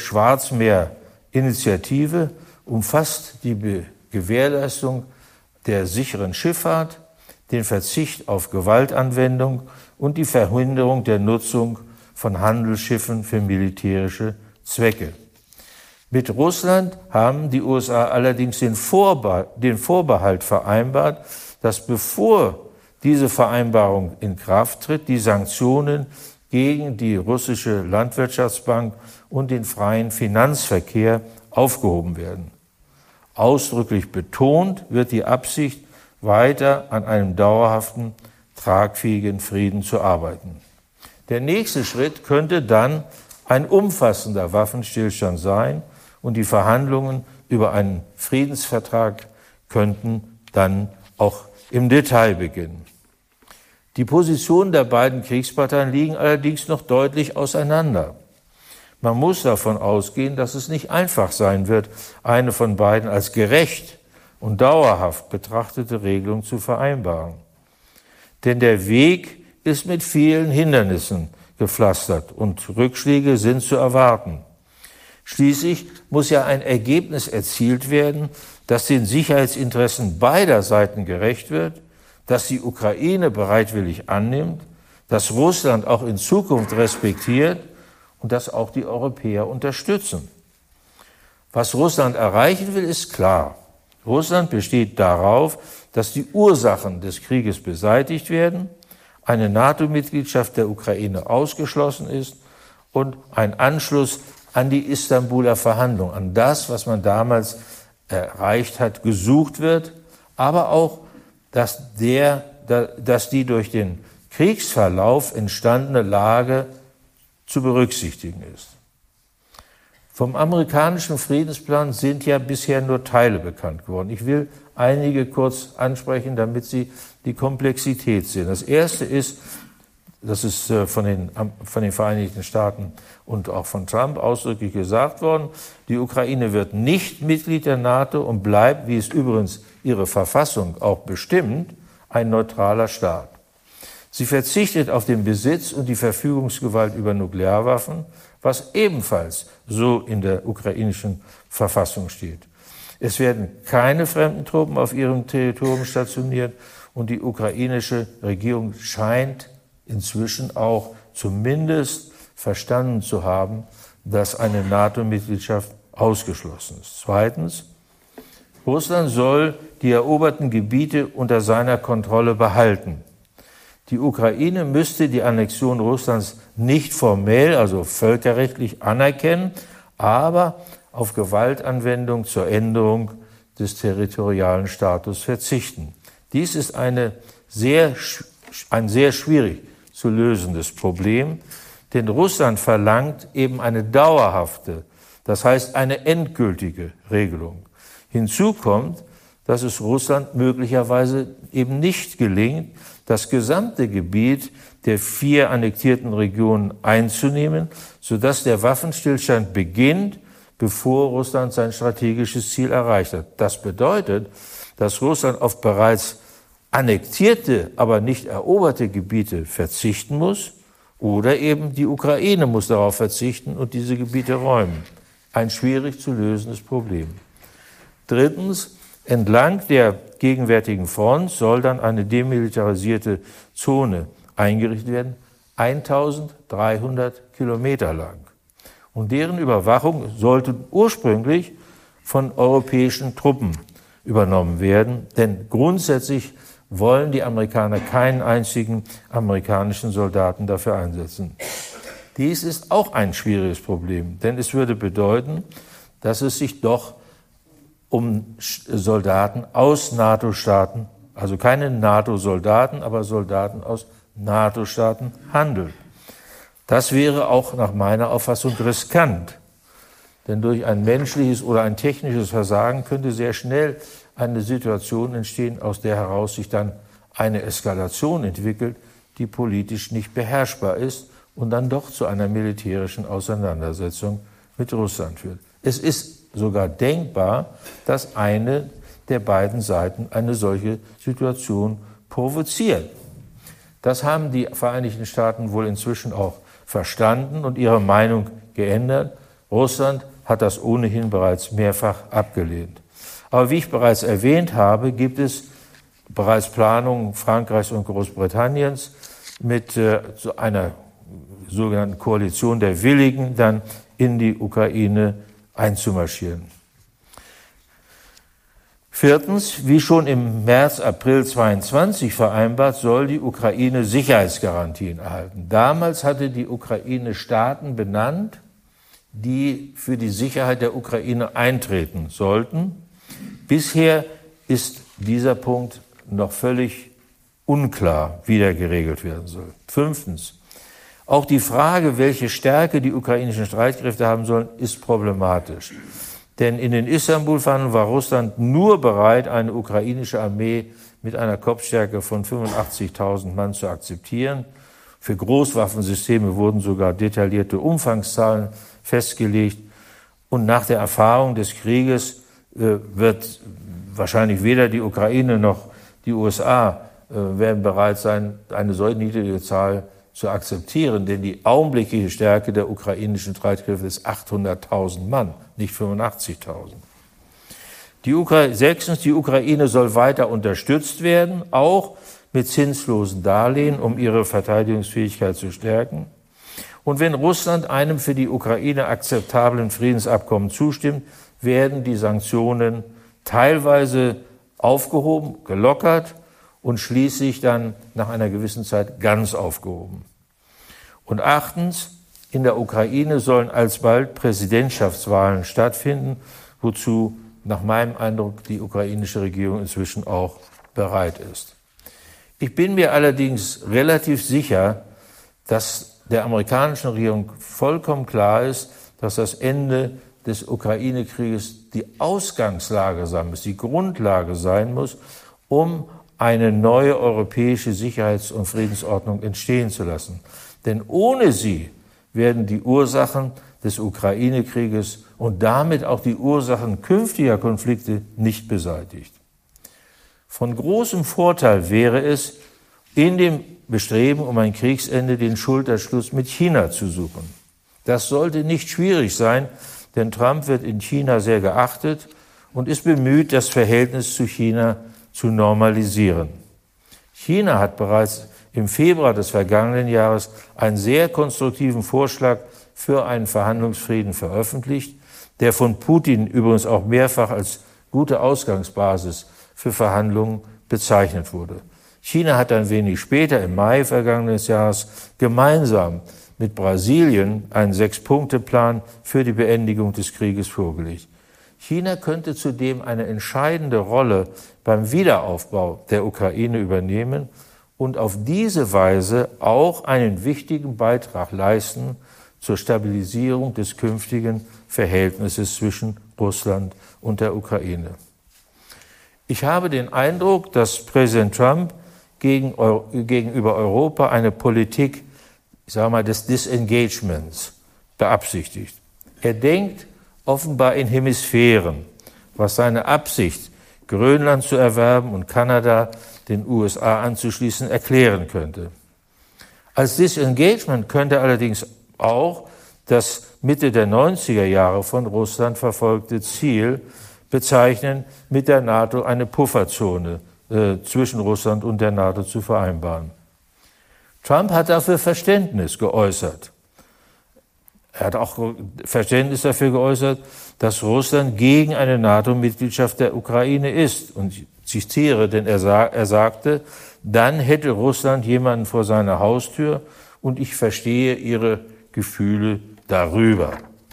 Schwarzmeer-Initiative umfasst die Gewährleistung der sicheren Schifffahrt, den Verzicht auf Gewaltanwendung und die Verhinderung der Nutzung von Handelsschiffen für militärische Zwecke. Mit Russland haben die USA allerdings den Vorbehalt vereinbart, dass bevor diese Vereinbarung in Kraft tritt, die Sanktionen gegen die russische Landwirtschaftsbank und den freien Finanzverkehr aufgehoben werden. Ausdrücklich betont wird die Absicht, weiter an einem dauerhaften, tragfähigen Frieden zu arbeiten. Der nächste Schritt könnte dann ein umfassender Waffenstillstand sein und die Verhandlungen über einen Friedensvertrag könnten dann auch im Detail beginnen. Die Positionen der beiden Kriegsparteien liegen allerdings noch deutlich auseinander. Man muss davon ausgehen, dass es nicht einfach sein wird, eine von beiden als gerecht und dauerhaft betrachtete Regelung zu vereinbaren. Denn der Weg ist mit vielen Hindernissen gepflastert und Rückschläge sind zu erwarten. Schließlich muss ja ein Ergebnis erzielt werden, das den Sicherheitsinteressen beider Seiten gerecht wird, das die Ukraine bereitwillig annimmt, das Russland auch in Zukunft respektiert und das auch die Europäer unterstützen. Was Russland erreichen will, ist klar. Russland besteht darauf, dass die Ursachen des Krieges beseitigt werden, eine NATO-Mitgliedschaft der Ukraine ausgeschlossen ist und ein Anschluss an die Istanbuler Verhandlungen, an das, was man damals erreicht hat, gesucht wird, aber auch, dass die durch den Kriegsverlauf entstandene Lage zu berücksichtigen ist. Vom amerikanischen Friedensplan sind ja bisher nur Teile bekannt geworden. Ich will einige kurz ansprechen, damit Sie die Komplexität sehen. Das erste ist, das ist von den Vereinigten Staaten und auch von Trump ausdrücklich gesagt worden, die Ukraine wird nicht Mitglied der NATO und bleibt, wie es übrigens ihre Verfassung auch bestimmt, ein neutraler Staat. Sie verzichtet auf den Besitz und die Verfügungsgewalt über Nuklearwaffen, was ebenfalls so in der ukrainischen Verfassung steht. Es werden keine fremden Truppen auf ihrem Territorium stationiert und die ukrainische Regierung scheint inzwischen auch zumindest verstanden zu haben, dass eine NATO-Mitgliedschaft ausgeschlossen ist. Zweitens, Russland soll die eroberten Gebiete unter seiner Kontrolle behalten. Die Ukraine müsste die Annexion Russlands nicht formell, also völkerrechtlich anerkennen, aber auf Gewaltanwendung zur Änderung des territorialen Status verzichten. Dies ist ein sehr schwierig zu lösendes Problem, denn Russland verlangt eben eine dauerhafte, das heißt eine endgültige Regelung. Hinzu kommt, dass es Russland möglicherweise eben nicht gelingt, das gesamte Gebiet der 4 annektierten Regionen einzunehmen, sodass der Waffenstillstand beginnt, bevor Russland sein strategisches Ziel erreicht hat. Das bedeutet, dass Russland auf bereits annektierte, aber nicht eroberte Gebiete verzichten muss oder eben die Ukraine muss darauf verzichten und diese Gebiete räumen. Ein schwierig zu lösendes Problem. Drittens, entlang der gegenwärtigen Front soll dann eine demilitarisierte Zone eingerichtet werden, 1300 Kilometer lang. Und deren Überwachung sollte ursprünglich von europäischen Truppen übernommen werden, denn grundsätzlich wollen die Amerikaner keinen einzigen amerikanischen Soldaten dafür einsetzen. Dies ist auch ein schwieriges Problem, denn es würde bedeuten, dass es sich doch um Soldaten aus NATO-Staaten, also keine NATO-Soldaten, aber Soldaten aus NATO-Staaten handelt. Das wäre auch nach meiner Auffassung riskant, denn durch ein menschliches oder ein technisches Versagen könnte sehr schnell eine Situation entstehen, aus der heraus sich dann eine Eskalation entwickelt, die politisch nicht beherrschbar ist und dann doch zu einer militärischen Auseinandersetzung mit Russland führt. Es ist sogar denkbar, dass eine der beiden Seiten eine solche Situation provoziert. Das haben die Vereinigten Staaten wohl inzwischen auch verstanden und ihre Meinung geändert. Russland hat das ohnehin bereits mehrfach abgelehnt. Aber wie ich bereits erwähnt habe, gibt es bereits Planungen Frankreichs und Großbritanniens mit so einer sogenannten Koalition der Willigen dann in die Ukraine einzumarschieren. Viertens, wie schon im März, April 22 vereinbart, soll die Ukraine Sicherheitsgarantien erhalten. Damals hatte die Ukraine Staaten benannt, die für die Sicherheit der Ukraine eintreten sollten. Bisher ist dieser Punkt noch völlig unklar, wie der geregelt werden soll. Fünftens, auch die Frage, welche Stärke die ukrainischen Streitkräfte haben sollen, ist problematisch. Denn in den Istanbul-Verhandlungen war Russland nur bereit, eine ukrainische Armee mit einer Kopfstärke von 85.000 Mann zu akzeptieren. Für Großwaffensysteme wurden sogar detaillierte Umfangszahlen festgelegt. Und nach der Erfahrung des Krieges wird wahrscheinlich weder die Ukraine noch die USA werden bereit sein, eine so niedrige Zahl zu akzeptieren, denn die augenblickliche Stärke der ukrainischen Streitkräfte ist 800.000 Mann, nicht 85.000. Sechstens, die Ukraine soll weiter unterstützt werden, auch mit zinslosen Darlehen, um ihre Verteidigungsfähigkeit zu stärken. Und wenn Russland einem für die Ukraine akzeptablen Friedensabkommen zustimmt, werden die Sanktionen teilweise aufgehoben, gelockert und schließlich dann nach einer gewissen Zeit ganz aufgehoben. Und achtens, in der Ukraine sollen alsbald Präsidentschaftswahlen stattfinden, wozu nach meinem Eindruck die ukrainische Regierung inzwischen auch bereit ist. Ich bin mir allerdings relativ sicher, dass der amerikanischen Regierung vollkommen klar ist, dass das Ende des Ukraine-Krieges die Ausgangslage sein muss, die Grundlage sein muss, um eine neue europäische Sicherheits- und Friedensordnung entstehen zu lassen. Denn ohne sie werden die Ursachen des Ukraine-Krieges und damit auch die Ursachen künftiger Konflikte nicht beseitigt. Von großem Vorteil wäre es, in dem Bestreben um ein Kriegsende den Schulterschluss mit China zu suchen. Das sollte nicht schwierig sein, denn Trump wird in China sehr geachtet und ist bemüht, das Verhältnis zu China zu normalisieren. China hat bereits im Februar des vergangenen Jahres einen sehr konstruktiven Vorschlag für einen Verhandlungsfrieden veröffentlicht, der von Putin übrigens auch mehrfach als gute Ausgangsbasis für Verhandlungen bezeichnet wurde. China hat ein wenig später, im Mai vergangenen Jahres, gemeinsam mit Brasilien einen 6-Punkte-Plan für die Beendigung des Krieges vorgelegt. China könnte zudem eine entscheidende Rolle beim Wiederaufbau der Ukraine übernehmen und auf diese Weise auch einen wichtigen Beitrag leisten zur Stabilisierung des künftigen Verhältnisses zwischen Russland und der Ukraine. Ich habe den Eindruck, dass Präsident Trump gegenüber Europa eine Politik, des Disengagements beabsichtigt. Er denkt offenbar in Hemisphären, was seine Absicht, Grönland zu erwerben und Kanada den USA anzuschließen, erklären könnte. Als Disengagement könnte allerdings auch das Mitte der 90er Jahre von Russland verfolgte Ziel bezeichnen, mit der NATO eine Pufferzone zwischen Russland und der NATO zu vereinbaren. Trump hat dafür Verständnis geäußert. Er hat auch Verständnis dafür geäußert, dass Russland gegen eine NATO-Mitgliedschaft der Ukraine ist. Und ich zitiere, denn er sagte, dann hätte Russland jemanden vor seiner Haustür und ich verstehe ihre Gefühle darüber.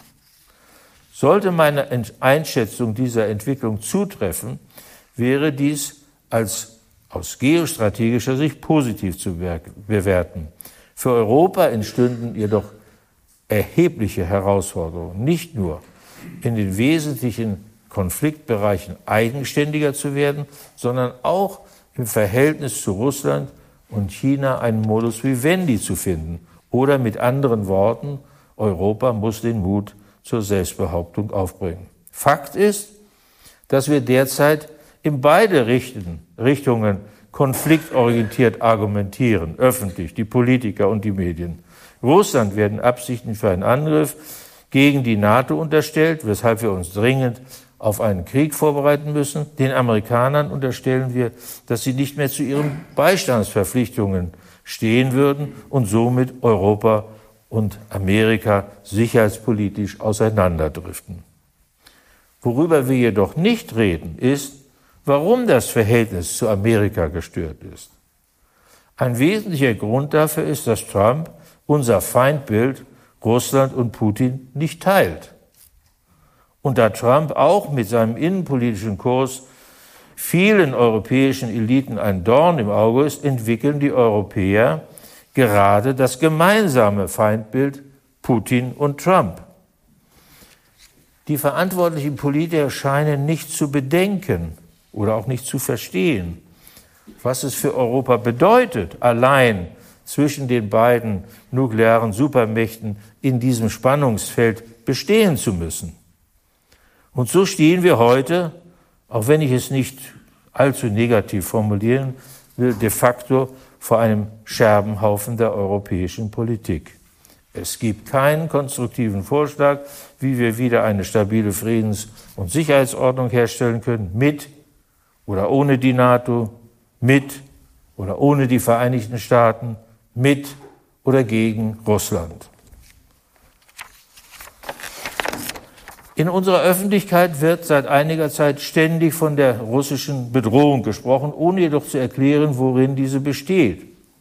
Sollte meine Einschätzung dieser Entwicklung zutreffen, wäre dies aus geostrategischer Sicht positiv zu bewerten. Für Europa entstünden jedoch erhebliche Herausforderungen, nicht nur in den wesentlichen Konfliktbereichen eigenständiger zu werden, sondern auch im Verhältnis zu Russland und China einen Modus vivendi zu finden. Oder mit anderen Worten, Europa muss den Mut zur Selbstbehauptung aufbringen. Fakt ist, dass wir derzeit in beide Richtungen konfliktorientiert argumentieren, öffentlich, die Politiker und die Medien. Russland werden Absichten für einen Angriff gegen die NATO unterstellt, weshalb wir uns dringend auf einen Krieg vorbereiten müssen. Den Amerikanern unterstellen wir, dass sie nicht mehr zu ihren Beistandsverpflichtungen stehen würden und somit Europa und Amerika sicherheitspolitisch auseinanderdriften. Worüber wir jedoch nicht reden, ist, warum das Verhältnis zu Amerika gestört ist. Ein wesentlicher Grund dafür ist, dass Trump unser Feindbild Russland und Putin nicht teilt. Und da Trump auch mit seinem innenpolitischen Kurs vielen europäischen Eliten ein Dorn im Auge ist, entwickeln die Europäer gerade das gemeinsame Feindbild Putin und Trump. Die verantwortlichen Politiker scheinen nicht zu bedenken oder auch nicht zu verstehen, was es für Europa bedeutet, allein zwischen den beiden nuklearen Supermächten in diesem Spannungsfeld bestehen zu müssen. Und so stehen wir heute, auch wenn ich es nicht allzu negativ formulieren will, de facto vor einem Scherbenhaufen der europäischen Politik. Es gibt keinen konstruktiven Vorschlag, wie wir wieder eine stabile Friedens- und Sicherheitsordnung herstellen können, mit oder ohne die NATO, mit oder ohne die Vereinigten Staaten, mit oder gegen Russland. In unserer Öffentlichkeit wird seit einiger Zeit ständig von der russischen Bedrohung gesprochen, ohne jedoch zu erklären, worin diese besteht.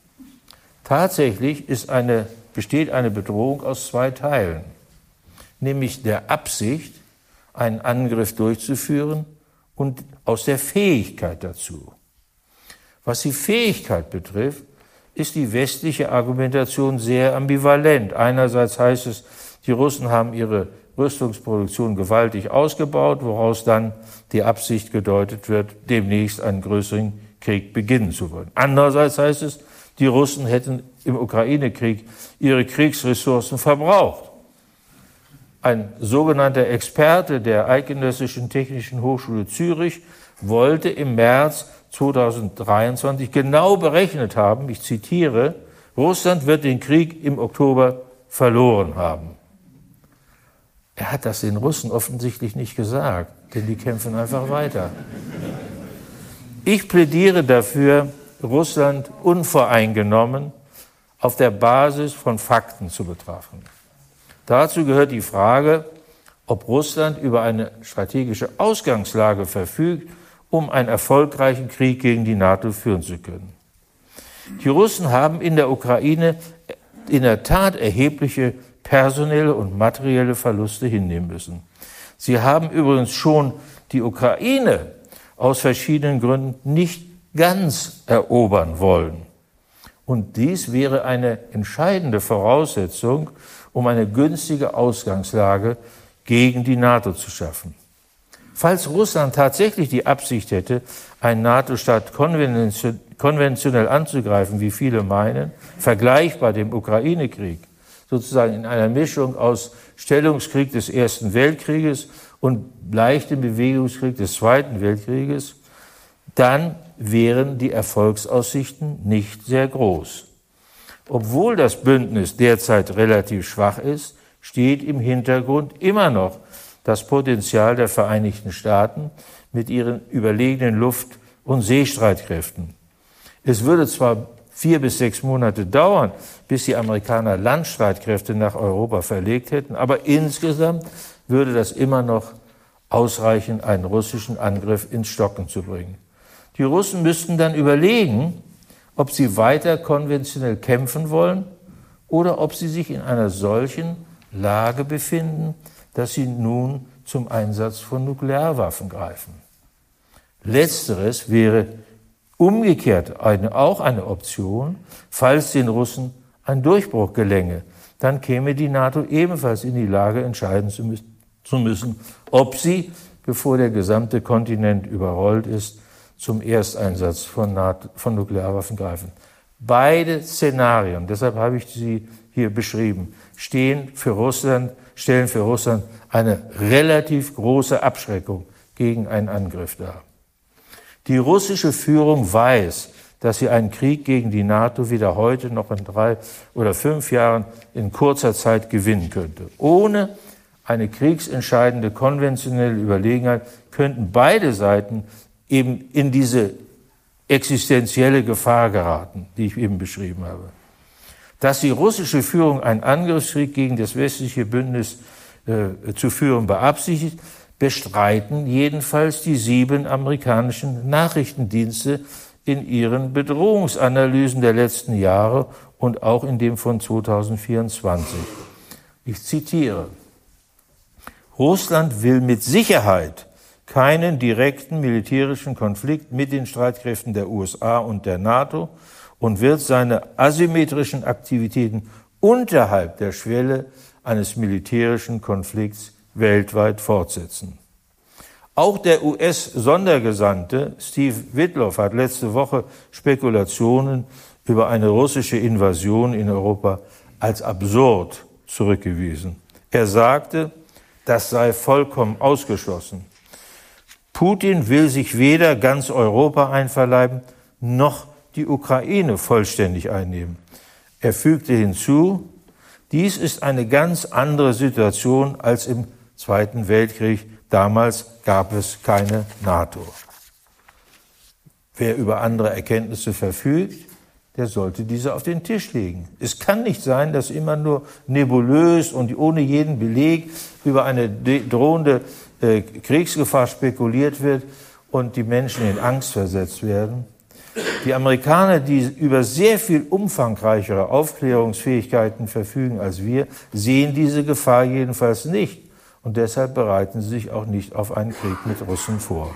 Tatsächlich besteht eine Bedrohung aus zwei Teilen, nämlich der Absicht, einen Angriff durchzuführen und aus der Fähigkeit dazu. Was die Fähigkeit betrifft, ist die westliche Argumentation sehr ambivalent. Einerseits heißt es, die Russen haben ihre Rüstungsproduktion gewaltig ausgebaut, woraus dann die Absicht gedeutet wird, demnächst einen größeren Krieg beginnen zu wollen. Andererseits heißt es, die Russen hätten im Ukraine-Krieg ihre Kriegsressourcen verbraucht. Ein sogenannter Experte der Eidgenössischen Technischen Hochschule Zürich wollte im März 2023 genau berechnet haben, ich zitiere, Russland wird den Krieg im Oktober verloren haben. Er hat das den Russen offensichtlich nicht gesagt, denn die kämpfen einfach weiter. Ich plädiere dafür, Russland unvoreingenommen auf der Basis von Fakten zu betrachten. Dazu gehört die Frage, ob Russland über eine strategische Ausgangslage verfügt, um einen erfolgreichen Krieg gegen die NATO führen zu können. Die Russen haben in der Ukraine in der Tat erhebliche personelle und materielle Verluste hinnehmen müssen. Sie haben übrigens schon die Ukraine aus verschiedenen Gründen nicht ganz erobern wollen. Und dies wäre eine entscheidende Voraussetzung, um eine günstige Ausgangslage gegen die NATO zu schaffen. Falls Russland tatsächlich die Absicht hätte, einen NATO-Staat konventionell anzugreifen, wie viele meinen, vergleichbar dem Ukraine-Krieg, sozusagen in einer Mischung aus Stellungskrieg des Ersten Weltkrieges und leichtem Bewegungskrieg des Zweiten Weltkrieges, dann wären die Erfolgsaussichten nicht sehr groß. Obwohl das Bündnis derzeit relativ schwach ist, steht im Hintergrund immer noch das Potenzial der Vereinigten Staaten mit ihren überlegenen Luft- und Seestreitkräften. Es würde zwar 4 bis 6 Monate dauern, bis die Amerikaner Landstreitkräfte nach Europa verlegt hätten. Aber insgesamt würde das immer noch ausreichen, einen russischen Angriff ins Stocken zu bringen. Die Russen müssten dann überlegen, ob sie weiter konventionell kämpfen wollen oder ob sie sich in einer solchen Lage befinden, dass sie nun zum Einsatz von Nuklearwaffen greifen. Letzteres wäre umgekehrt auch eine Option, falls den Russen ein Durchbruch gelänge. Dann käme die NATO ebenfalls in die Lage, entscheiden zu müssen, ob sie, bevor der gesamte Kontinent überrollt ist, zum Ersteinsatz von Nuklearwaffen greifen. Beide Szenarien, deshalb habe ich sie hier beschrieben, stellen für Russland eine relativ große Abschreckung gegen einen Angriff dar. Die russische Führung weiß, dass sie einen Krieg gegen die NATO weder heute noch in 3 oder 5 Jahren in kurzer Zeit gewinnen könnte. Ohne eine kriegsentscheidende konventionelle Überlegenheit könnten beide Seiten eben in diese existenzielle Gefahr geraten, die ich eben beschrieben habe. Dass die russische Führung einen Angriffskrieg gegen das westliche Bündnis zu führen beabsichtigt, bestreiten jedenfalls die 7 amerikanischen Nachrichtendienste in ihren Bedrohungsanalysen der letzten Jahre und auch in dem von 2024. Ich zitiere: Russland will mit Sicherheit keinen direkten militärischen Konflikt mit den Streitkräften der USA und der NATO und wird seine asymmetrischen Aktivitäten unterhalb der Schwelle eines militärischen Konflikts weltweit fortsetzen. Auch der US-Sondergesandte Steve Witkoff hat letzte Woche Spekulationen über eine russische Invasion in Europa als absurd zurückgewiesen. Er sagte, das sei vollkommen ausgeschlossen. Putin will sich weder ganz Europa einverleiben, noch die Ukraine vollständig einnehmen. Er fügte hinzu, dies ist eine ganz andere Situation als im Zweiten Weltkrieg. Damals gab es keine NATO. Wer über andere Erkenntnisse verfügt, der sollte diese auf den Tisch legen. Es kann nicht sein, dass immer nur nebulös und ohne jeden Beleg über eine drohende Kriegsgefahr spekuliert wird und die Menschen in Angst versetzt werden. Die Amerikaner, die über sehr viel umfangreichere Aufklärungsfähigkeiten verfügen als wir, sehen diese Gefahr jedenfalls nicht. Und deshalb bereiten sie sich auch nicht auf einen Krieg mit Russen vor.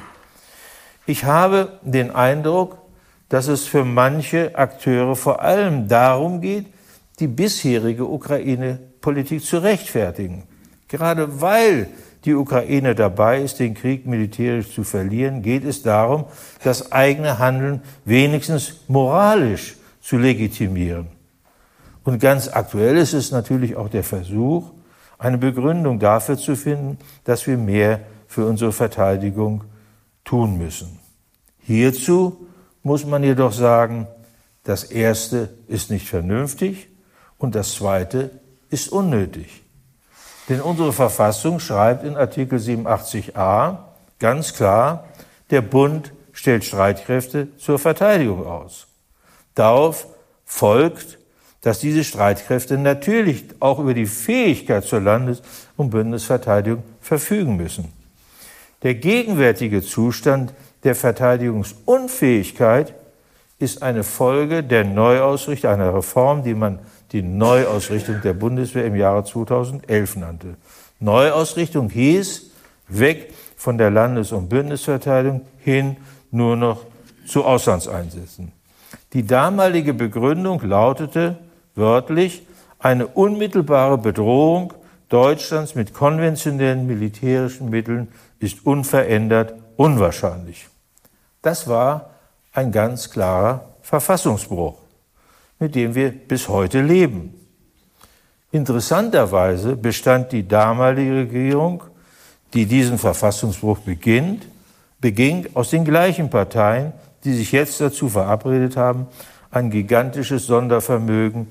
Ich habe den Eindruck, dass es für manche Akteure vor allem darum geht, die bisherige Ukraine-Politik zu rechtfertigen. Gerade weil die Ukraine dabei ist, den Krieg militärisch zu verlieren, geht es darum, das eigene Handeln wenigstens moralisch zu legitimieren. Und ganz aktuell ist es natürlich auch der Versuch, eine Begründung dafür zu finden, dass wir mehr für unsere Verteidigung tun müssen. Hierzu muss man jedoch sagen, das Erste ist nicht vernünftig und das Zweite ist unnötig. Denn unsere Verfassung schreibt in Artikel 87a ganz klar, der Bund stellt Streitkräfte zur Verteidigung aus. Darauf folgt, dass diese Streitkräfte natürlich auch über die Fähigkeit zur Landes- und Bündnisverteidigung verfügen müssen. Der gegenwärtige Zustand der Verteidigungsunfähigkeit ist eine Folge der Neuausrichtung, einer Reform, die man die Neuausrichtung der Bundeswehr im Jahre 2011 nannte. Neuausrichtung hieß, weg von der Landes- und Bündnisverteidigung hin nur noch zu Auslandseinsätzen. Die damalige Begründung lautete wörtlich, eine unmittelbare Bedrohung Deutschlands mit konventionellen militärischen Mitteln ist unverändert unwahrscheinlich. Das war ein ganz klarer Verfassungsbruch, mit dem wir bis heute leben. Interessanterweise bestand die damalige Regierung, die diesen Verfassungsbruch beging, aus den gleichen Parteien, die sich jetzt dazu verabredet haben, mit einem gigantischen Sondervermögen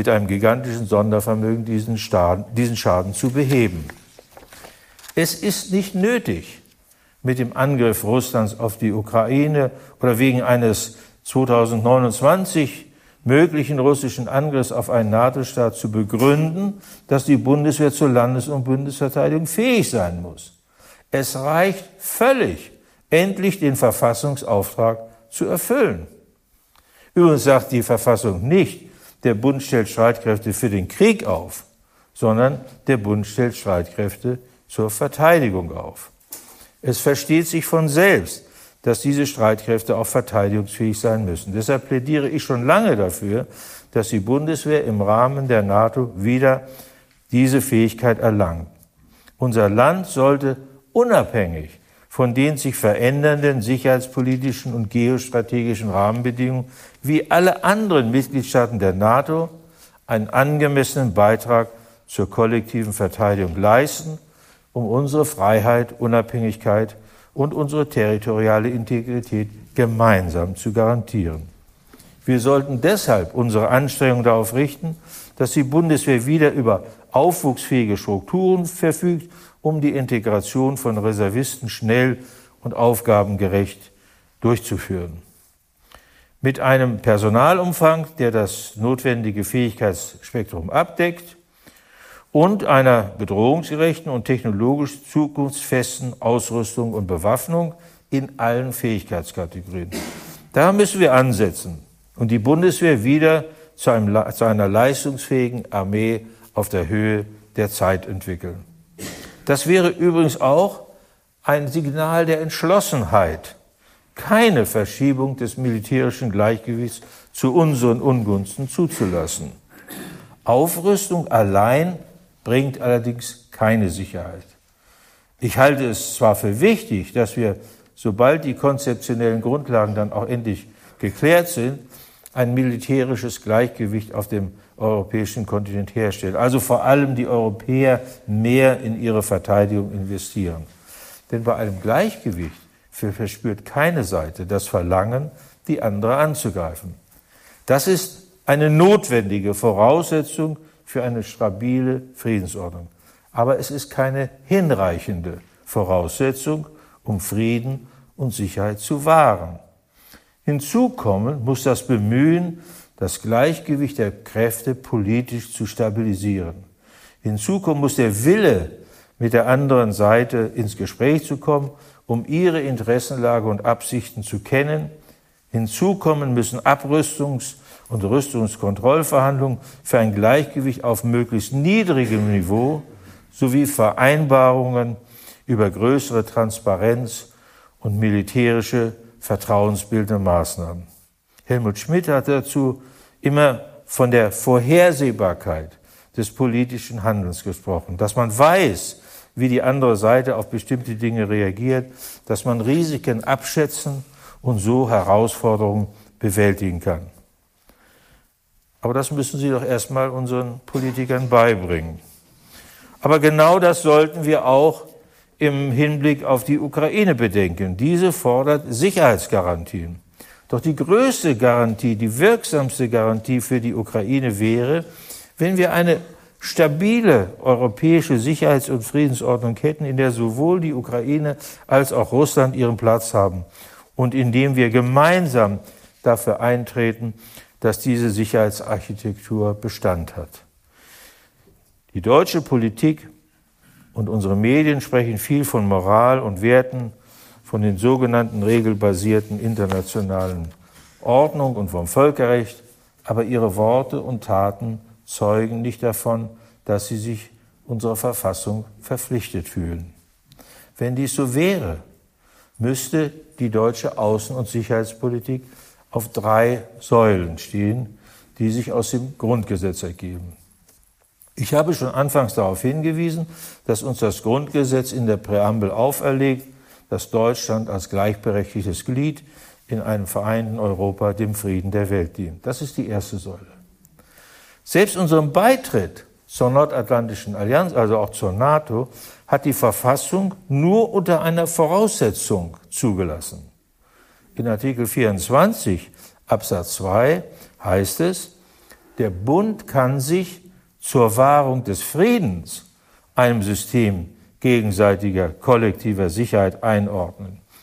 diesen Schaden zu beheben. Es ist nicht nötig, mit dem Angriff Russlands auf die Ukraine oder wegen eines 2029 möglichen russischen Angriffs auf einen NATO-Staat zu begründen, dass die Bundeswehr zur Landes- und Bündnisverteidigung fähig sein muss. Es reicht völlig, endlich den Verfassungsauftrag zu erfüllen. Übrigens sagt die Verfassung nicht, der Bund stellt Streitkräfte für den Krieg auf, sondern der Bund stellt Streitkräfte zur Verteidigung auf. Es versteht sich von selbst, dass diese Streitkräfte auch verteidigungsfähig sein müssen. Deshalb plädiere ich schon lange dafür, dass die Bundeswehr im Rahmen der NATO wieder diese Fähigkeit erlangt. Unser Land sollte unabhängig von den sich verändernden sicherheitspolitischen und geostrategischen Rahmenbedingungen wie alle anderen Mitgliedstaaten der NATO einen angemessenen Beitrag zur kollektiven Verteidigung leisten, um unsere Freiheit, Unabhängigkeit und unsere territoriale Integrität gemeinsam zu garantieren. Wir sollten deshalb unsere Anstrengungen darauf richten, dass die Bundeswehr wieder über aufwuchsfähige Strukturen verfügt, um die Integration von Reservisten schnell und aufgabengerecht durchzuführen. Mit einem Personalumfang, der das notwendige Fähigkeitsspektrum abdeckt, und einer bedrohungsgerechten und technologisch zukunftsfesten Ausrüstung und Bewaffnung in allen Fähigkeitskategorien. Da müssen wir ansetzen und die Bundeswehr wieder zu einer leistungsfähigen Armee auf der Höhe der Zeit entwickeln. Das wäre übrigens auch ein Signal der Entschlossenheit, keine Verschiebung des militärischen Gleichgewichts zu unseren Ungunsten zuzulassen. Aufrüstung allein bringt allerdings keine Sicherheit. Ich halte es zwar für wichtig, dass wir, sobald die konzeptionellen Grundlagen dann auch endlich geklärt sind, ein militärisches Gleichgewicht auf dem europäischen Kontinent herstellen. Also vor allem die Europäer mehr in ihre Verteidigung investieren. Denn bei einem Gleichgewicht verspürt keine Seite das Verlangen, die andere anzugreifen. Das ist eine notwendige Voraussetzung für eine stabile Friedensordnung. Aber es ist keine hinreichende Voraussetzung, um Frieden und Sicherheit zu wahren. Hinzu kommen muss das Bemühen, das Gleichgewicht der Kräfte politisch zu stabilisieren. Hinzu kommen muss der Wille, mit der anderen Seite ins Gespräch zu kommen, um ihre Interessenlage und Absichten zu kennen. Hinzu kommen müssen Abrüstungs- und Rüstungskontrollverhandlungen für ein Gleichgewicht auf möglichst niedrigem Niveau sowie Vereinbarungen über größere Transparenz und militärische vertrauensbildende Maßnahmen. Helmut Schmidt hat dazu immer von der Vorhersehbarkeit des politischen Handelns gesprochen, dass man weiß, wie die andere Seite auf bestimmte Dinge reagiert, dass man Risiken abschätzen und so Herausforderungen bewältigen kann. Aber das müssen Sie doch erstmal unseren Politikern beibringen. Aber genau das sollten wir auch im Hinblick auf die Ukraine bedenken. Diese fordert Sicherheitsgarantien. Doch die größte Garantie, die wirksamste Garantie für die Ukraine wäre, wenn wir eine stabile europäische Sicherheits- und Friedensordnung hätten, in der sowohl die Ukraine als auch Russland ihren Platz haben und indem wir gemeinsam dafür eintreten, dass diese Sicherheitsarchitektur Bestand hat. Die deutsche Politik und unsere Medien sprechen viel von Moral und Werten, von den sogenannten regelbasierten internationalen Ordnung und vom Völkerrecht, aber ihre Worte und Taten zeugen nicht davon, dass sie sich unserer Verfassung verpflichtet fühlen. Wenn dies so wäre, müsste die deutsche Außen- und Sicherheitspolitik auf 3 Säulen stehen, die sich aus dem Grundgesetz ergeben. Ich habe schon anfangs darauf hingewiesen, dass uns das Grundgesetz in der Präambel auferlegt, dass Deutschland als gleichberechtigtes Glied in einem vereinten Europa dem Frieden der Welt dient. Das ist die erste Säule. Selbst unserem Beitritt zur Nordatlantischen Allianz, also auch zur NATO, hat die Verfassung nur unter einer Voraussetzung zugelassen. In Artikel 24 Absatz 2 heißt es, der Bund kann sich zur Wahrung des Friedens einem System gegenseitiger kollektiver Sicherheit einordnen.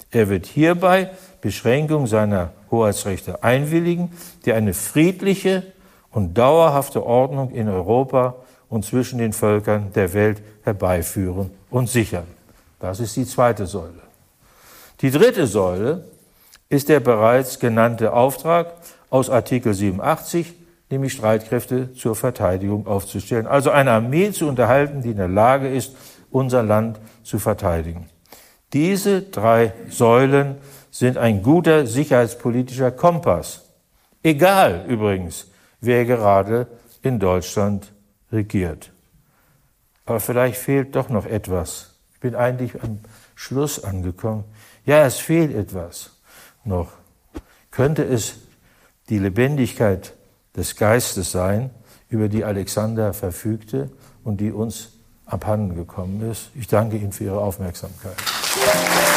Er wird hierbei Beschränkung seiner Hoheitsrechte einwilligen, die eine friedliche und dauerhafte Ordnung in Europa und zwischen den Völkern der Welt herbeiführen und sichern. Das ist die zweite Säule. Die dritte Säule ist der bereits genannte Auftrag aus Artikel 87, nämlich Streitkräfte zur Verteidigung aufzustellen. Also eine Armee zu unterhalten, die in der Lage ist, unser Land zu verteidigen. Diese drei Säulen sind ein guter sicherheitspolitischer Kompass. Egal übrigens, wer gerade in Deutschland regiert. Aber vielleicht fehlt doch noch etwas. Ich bin eigentlich am Schluss angekommen. Ja, es fehlt etwas noch. Könnte es die Lebendigkeit des Geistes sein, über die Alexander verfügte und die uns abhanden gekommen ist? Ich danke Ihnen für Ihre Aufmerksamkeit.